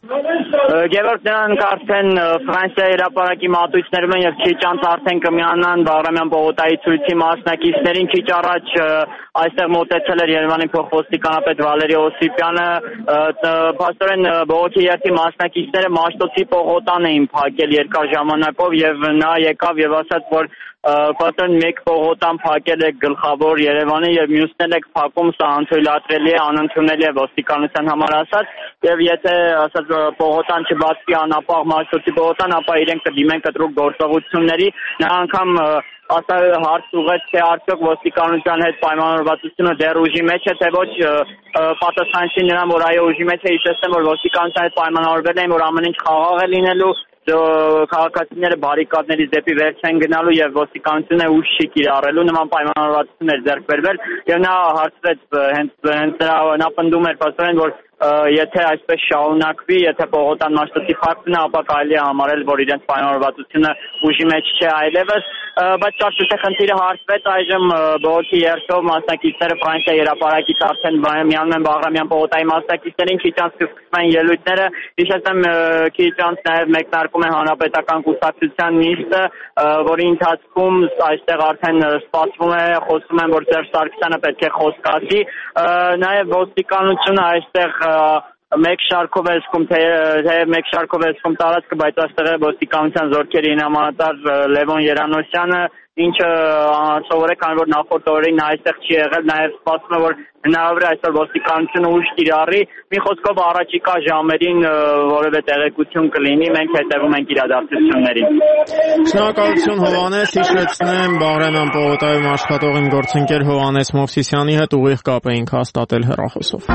Գևորգ, նրանք արդեն Ֆրանսիայի հրապարակի մատույցներում են եւ քիչ անց արդեն կմիանան Բաղրամյան պողոտայի ցույցի մասնակիցներին։ Քիչ առաջ այստեղ մոտեցել էր Երևանի փոխոստիկանապետ Վալերի Օսիպյանը։ Փաստորեն բողոքի երթի մասնակիցները Մաշտոցի պողոտան էին փակել երկար ժամանակով եւ նա եկավ եւ ասաց, որ Պատրն մեկ պողոտան փակել է գլխավոր Երևանը եւ մյուսներն եք փակում, սա անթույլատրելի է, անընդունելի է ոստիկանության համար ասած, եւ եթե ասած պողոտան չբացվի անապահ Մաշտոցի պողոտան, ապա իրենք կդիմեն կտրուկ գործողությունների։ Նա անգամ ասա հարց ուղղեց, թե արդյոք ոստիկանության հետ պայմանավորվածությունը դեռ ուժի մեջ է, թե ոչ, պատասխանեցին նրան, որ այո ուժի մեջ է, իհարկե որ ոստիկանության հետ պայմանավորվել են, որ ամեն ինչ խաղաղ է լինելու, քաղաքացիները բարիկադներից դեպի վերջ են գնալու եւ ոստիկանությունը ուժ չի կիրառելու, նման պայմանավորվածություններ ձեռք բերվել եւ նա հարցրեց հենց նա պնդում էր փաստորեն, որ եթե այսպես շարունակվի, եթե պողոտան Մաշտոցի փակվի, ապա կարելի է համարել, որ իրենց պայմանավորվածությունը ուժի մեջ չէ այլևս, բայց կարծես թե խնդիրը հարցվեց այժմ բողոքի երթով մասնակիցները Ֆրանսիայի հրապարակից արդեն միանում են Բաղրամյան պողոտայի մասնակիցներին, քիչ անց կսկսվեն ելույթները, հիշեցնեմ քիչ անց նաև մեկնարկում է հանրապետական կուսակցության նիստը, որի ընթացքում այստեղ արդեն սպասվում է, խոսում են, որ Սերժ Սարգսյանը պետք է խոսք ասի, նաև ոստիկանությունը այստեղ մեկ շարքով է զգում, թե մեկ շարքով է զգում տարածքը, բայց այստեղ է ոստիկանության զորքերի ինամանատար Լևոն Երանոսյանը, ինչը սովոր է, քանի որ նախորդ օրերին նա այստեղ չի եղել, նաև սպասվում է, որ հնարավոր է այսօր ոստիկանությունը ուժ կիրառի, մի խոսքով առաջիկա ժամերին որևէ տեղեկություն կլինի, մենք հետևում ենք իրադարձություններին։ Շնորհակալություն Հովհաննես, հիշեցնեմ Բաղրամյան պողոտայում աշխատող իմ գործընկեր Հովհաննես Մովսիսյանի հետ ուղիղ կապ էինք հաստատել հեռախոսով։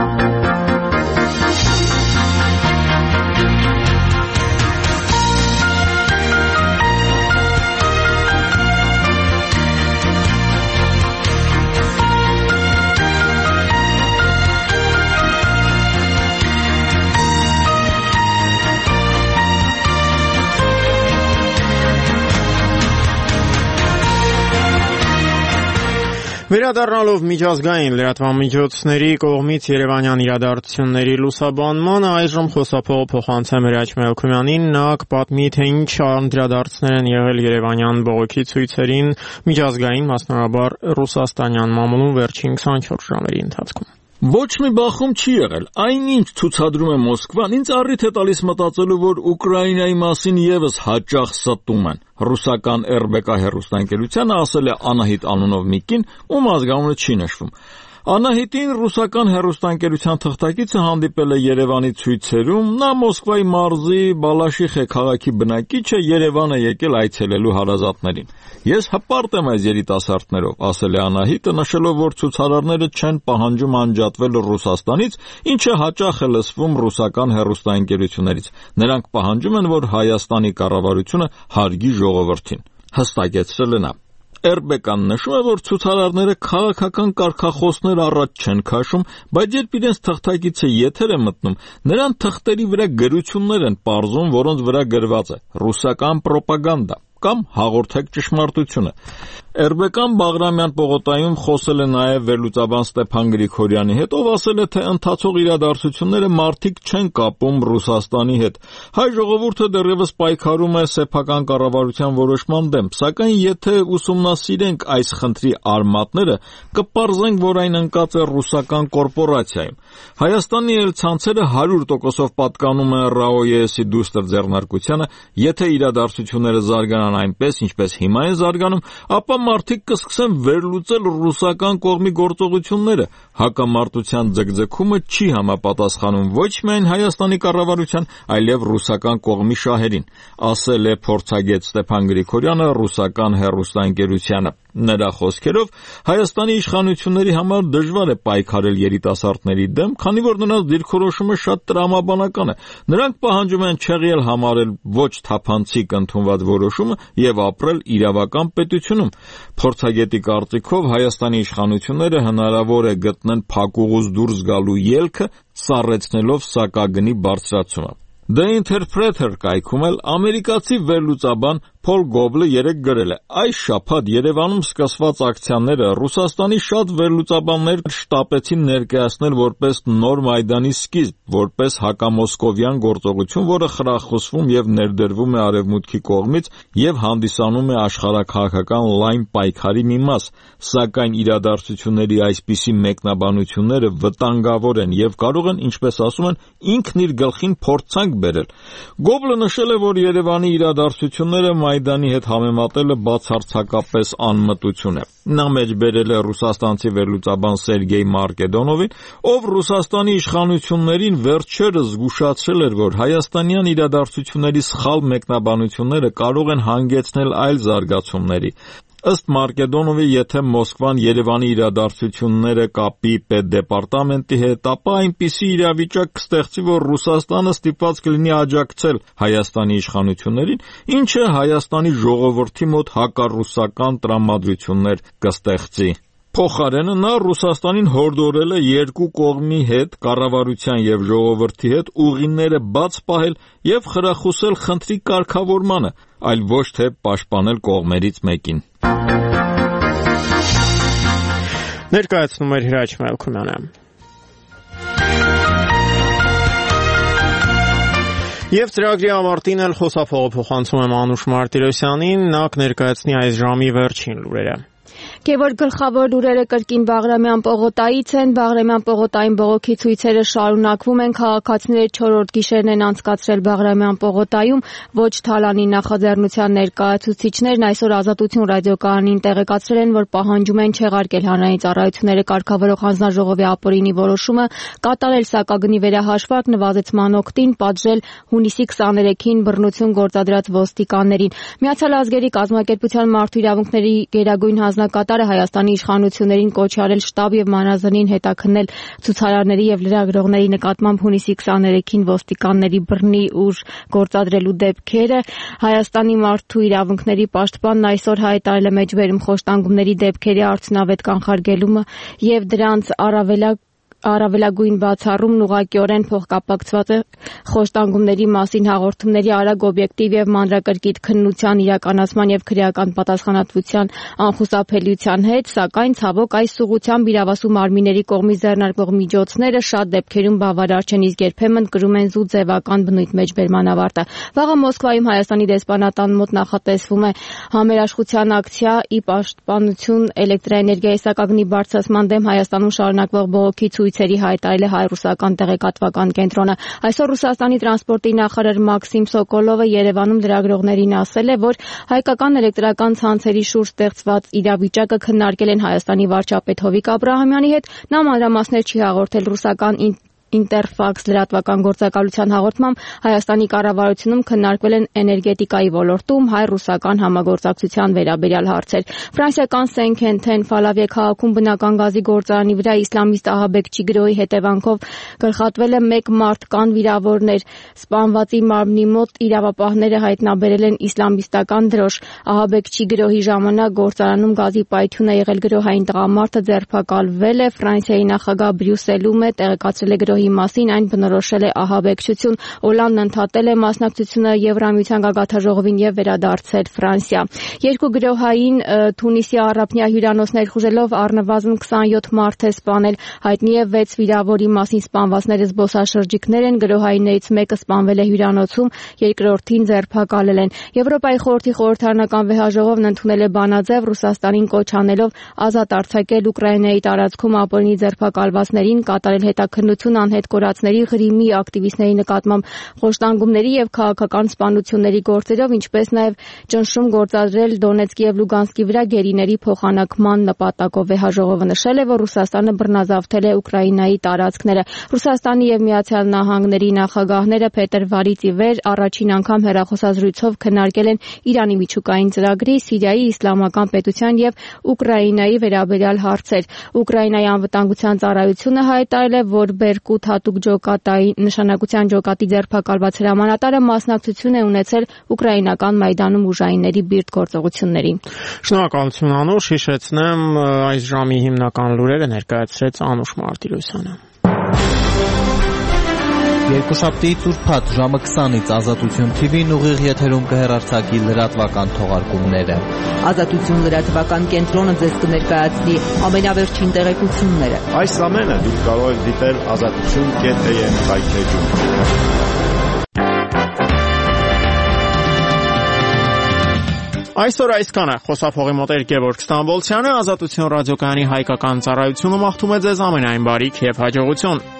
Վերադառնալով միջազգային լրատվամիջոցների կողմից Երևանյան իրադարձությունների լուսաբանմանը, այժմ խոսափողը փոխանցեմ Հրաչ Մելքումյանին, նա կպատմի, թե ինչ անդրադարձներ են եղել Երևանյան բողոքի ցույցերին միջազգային, մասնավորաբար ռուսաստանյան մամուլում վերջին 24 ժամերի ընթացքում։ Ոչ մի բախում չի եղել, այնինչ ցուցադրում է Մոսկվան, ինձ առիթ է տալիս մտածելու, որ Ուկրաինայի մասին եւս հաճախ ստում են։ Ռուսական RBK հեռուստաընկերությանը ասել է Անահիտ անունով մի կին, ում ազգանունը չի նշվում։ Անահիտին ռուսական հեռուստաընկերության թղթակիցը հանդիպել է Երևանի ցույցերում, նա Մոսկվայի մարզի Բալաշիխե քաղաքի բնակիչ է, Երևան է եկել այցելելու հարազատներին։ Ես հպարտ եմ այս երիտասարդներով, ասել է Անահիտը, նշելով, որ ցուցարարները չեն պահանջում անջատվել Ռուսաստանից, ինչը հաճախ է լսվում ռուսական հեռուստաընկերություններից։ Նրանք պահանջում են, որ Հայաստանի կառավարությունը հարգի ժողովրդին, հստակեցրել է նա։ RBK-ն նշում է, որ ցուցարարները քաղաքական կարգախոսներ առաջ չեն քաշում, բայց երբ իրենց թղթակիցը եթեր է մտնում, նրան թղթերի վրա գրություններ են պարզում, որոնց վրա գրված է ռուսական պրոպագանդա կամ հաղորդեք ճշմարտությունը։ RBK-ն Բաղրամյան պողոտայում խոսել է նաև վերլուծաբան Ստեփան Գրիգորյանի հետ, ով ասել է, թե ընթացող իրադարձությունները մարդիկ չեն կապում Ռուսաստանի հետ։ Հայ ժողովուրդը դեռևս պայքարում է սեփական կառավարության որոշման դեմ, սակայն եթե ուսումնասիրենք այս խնդրի արմատները, կպարզենք, որ այն ընկած է ռուսական կորպորացիայում։ Հայաստանի էլ ցանցերը 100%-ով պատկանում են ՌԱՕԵՍ-ի դուստր ձեռնարկությանը, եթե իրադարձությունները զարգանան այնպես, ինչպես հիմա են զարգանում, ապա մարդիկ կսկսեն վերլուծել ռուսական կողմի գործողությունները։ Հակամարտության ձգձգումը չի համապատասխանում ոչ միայն Հայաստանի կառավարության, այլև ռուսական կողմի շահերին, ասել է փորձագետ Ստեփան Գրիգորյանը ռուսական հեռուստաընկերությանը։ Նրա խոսքերով Հայաստանի իշխանությունների համար դժվար է պայքարել երիտասարդների դեմ, քանի որ նրանց դիրքորոշումը շատ տրամաբանական է։ Նրանք պահանջում են չեղյալ համարել ոչ թափանցիկ ընդունված որոշումը եւ ապրել իրավական պետությունում։ Փորձագետի կարծիքով Հայաստանի իշխանությունները հնարավոր է գտնեն փակուղուց դուրս գալու ելքը, սառեցնելով սակագնի բարձրացումը։ The Interpreter կայքում էլ ամերիկացի վերլուծաբան Փոլ Գոբլը երեկ գրել է. այս շաբաթ Երևանում սկսված ակցիաները Ռուսաստանի շատ վերլուծաբաններ շտապեցին ներկայացնել որպես նոր Մայդանի սկիզբ, որպես հակամոսկովյան գործողություն, որը խրախուսվում եւ ներդրվում է Արևմուտքի կողմից եւ հանդիսանում է աշխարհաքաղաքական լայն պայքարի մի մաս, սակայն իրադարձությունների այսպիսի մեկնաբանությունները վտանգավոր են եւ կարող են, ինչպես ասում են, ինքն իր գլխին փորձանք բերել։ Գոբլը նշել է, որ Երևանի իրադարձությունները Մայդանի հետ համեմատելը բացարձակապես անմտություն է։ Նա մեջբերել է ռուսաստանցի վերլուծաբան Սերգեյ Մարկեդոնովին, ով Ռուսաստանի իշխանություններին վերջերս զգուշացրել էր, որ հայաստանյան իրադարձությունների սխալ մեկնաբանությունները կարող են հանգեցնել այլ զարգացումների։ Ըստ Մարկեդոնովի, եթե Մոսկվան Երևանի իրադարձությունները կապի պետդեպարտամենտի հետ, ապա այնպիսի իրավիճակ կստեղծի, որ Ռուսաստանը ստիպված կլինի աջակցել Հայաստանի իշխանություններին, ինչը Հայաստանի ժողովրդի մոտ հակառուսական տրամադրություններ կստեղծի։ Փոխարենը նա Ռուսաստանին հորդորել է երկու կողմի հետ, կառավարության եւ ժողովրդի հետ ուղիները բաց պահել եւ խրախուսել խնդրի կարգավորմանը, այլ ոչ թե պաշտպանել կողմերից մեկին։ Ներկայացնում էր Հրաչ Մելքոնյանը։ Եվ ծրագրի ավարտին էլ խոսափողը փոխանցում եմ Անուշ Մարտիրոսյանին, նա կներկայացնի այս ժամի վերջին լուրերը։ Գևորգ գլխավոր լուրերը կրկին Բաղրամյան պողոտայից են։ Բաղրամյան պողոտային բողոքի ցույցերը շարունակվում են։ Քաղաքացիները 4-րդ գիշերն են անցկացրել Բաղրամյան պողոտայում։ Ոչ Թալանի նախաձեռնության ներկայացուցիչներն այսօր Ազատություն ռադիոկայանին տեղեկացրել են, որ պահանջում են չեղարկել հանրային ծառայությունները կարգավորող հանձնաժողովի ապօրինի որոշումը, կատարել սակագնի վերահաշվարկ նվազեցման օգտին, պատժել հունիսի 23-ին բռնություն գործադրած ոստիկաններին։ Միացյալ ազգերի կազմակերպության մարդու իրավունքների գերագույն հանձնակատարը Հայաստանի իշխանություններին կոչ արել շտաբ եւ մանրազնին հետաքննել ցուցարարների եւ լրագրողների նկատմամբ հունիսի 23-ին ոստիկանների բռնի ուժ գործադրելու դեպքերը։ Հայաստանի մարդու իրավունքների պաշտպանն այսօր հայտարարել է մեջբերում խոշտանգումների դեպքերի արդյունավետ կանխարգելումը եւ դրանց առավելագույն բացառումն ուղղակիորեն փոխկապակցված է խոշտանգումների մասին հաղորդումների արագ օբյեկտիվ եւ մանրակրկիտ քննության իրականացման եւ քրեական պատասխանատվության անխուսափելիության հետ, սակայն ցավոք այս ուղղությամբ իրավասու մարմինների կողմից ձեռնարկվող միջոցները շատ դեպքերում բավարար չեն, իսկ երբեմն կրում են զուտ ձևական բնույթ մեջբերման ավարտը։ Վաղը Մոսկվայում Հայաստանի դեսպանատան մոտ նախատեսվում է համերաշխության ակցիա՝ ի պաշտպանություն էլեկտրաէներգիայի սակագնի բարձրացման դեմ Հայաստանում շարունակվող բողոքի ցույցերի հայտարարել է հայ-ռուսական տեղեկատվական կենտրոնը։ Այսօր Ռուսաստանի տրանսպորտի նախարար Մաքսիմ Սոկոլովը Երևանում լրագրողներին ասել է, որ հայկական էլեկտրական ցանցերի շուրջ ստեղծված իրավիճակը քննարկել են Հայաստանի վարչապետ Հովիկ Աբրահամյանի հետ։ Նա մանրամասներ չի հաղորդել ռուսական Ինտերֆաքս լրատվական գործակալության հաղորդմամբ Հայաստանի կառավարությունում քննարկվել են էներգետիկայի ոլորտում հայ-ռուսական համագործակցության վերաբերյալ հարցեր։ Ֆրանսիական Սենքենթեն Ֆալավիե քաղաքում բնական գազի գործարանի վրա իսլամիստ ահաբեկչի գրոհի հետևանքով գլխատվել է 1 մարդ, կան վիրավորներ։ Սպանվածի մարմնի մոտ իրավապահները հայտնաբերել են իսլամիստական դրոշ։ Ահաբեկչի գրոհի ժամանակ գործարանում գազի պայթյուն է եղել, գրոհային տղամարդը ձերբակալվել է։ Ֆրանսիայի նախագահ Բրյուսելում է տեղեկացրել է մասին, այն բնորոշել է ահաբեկչություն։ Օլանդն ընդհատել է մասնակցությունը Եվրամիության գագաթնաժողովին եւ վերադարձել Ֆրանսիա։ Երկու գրոհային Թունիսի առափնյա հյուրանոց ներխուժելով առնվազն 27 մարդ է սպանել։ Հայտնի է 6 վիրավորի մասին, սպանվածները զբոսաշրջիկներ են, գրոհայիններից մեկը սպանվել է հյուրանոցում, երկրորդին ձերբակալել են։ Եվրոպայի խորհրդի խորհրդարանական վեհաժողովն ընդունել է բանաձև Ռուսաստանին կոչ անելով ազատ արձակել Ուկրաինայի տարածքում ապօրինի ձերբակալվածներին, կատարել հետաքննություն անհետքորածների, Ղրիմի ակտիվիստների նկատմամբ խոշտանգումների եւ քաղաքական սպանությունների գործերով, ինչպես նաեւ ճնշում գործադրել Դոնեցկի եւ Լուգանսկի վրա գերիների փոխանակման նպատակով է։ Հաժողովը նշել է, որ Ռուսաստանը բռնազավթել է Ուկրաինայի տարածքները։ Ռուսաստանի եւ Միացյալ Նահանգների նախագահները փետրվարից ի վեր առաջին անգամ հեռախոսազրույցով քննարկել են Իրանի միջուկային ծրագրի, Սիրիայի իսլամական պետության եւ Ուկրաինայի վերաբերյալ հարցեր։ Ուկրաինայի անվտանգության ծառայությունը հայտարարել է, որ Բերկուտ հատուկ ջոկատայի նշանակության ջոկատի ձերբակալված հրամանատարը մասնակցություն է ունեցել ուկրաինական Մայդանում ուժայինների բիրտ գործողություններին։ Շնորհակալություն Անուշ, հիշեցնեմ այս ժամի հիմնական լուրերը ներկայացրեց Անուշ Մարտիրոսյանը։ Երկուշաբթիից ուրբաթ ժամը 20-ից Ազատություն TV-ն ուղիղ եթերում կհեռարձակի լրատվական թողարկումները։ Ազատություն լրատվական կենտրոնը ձեզ կներկայացնի ամենավերջին տեղեկությունները։ Այս ամենը դուք կարող եք դիտել azatutun.am հայթեջում։ Այսօր այսքանը։ Խոսափողի մոտ Գևորգ Ստամբոլցյանը, Ազատություն ռադիոկայանի հայկական ծառայությունը մաղթում է ձեզ ամենայն բարիք եւ հաջողություն։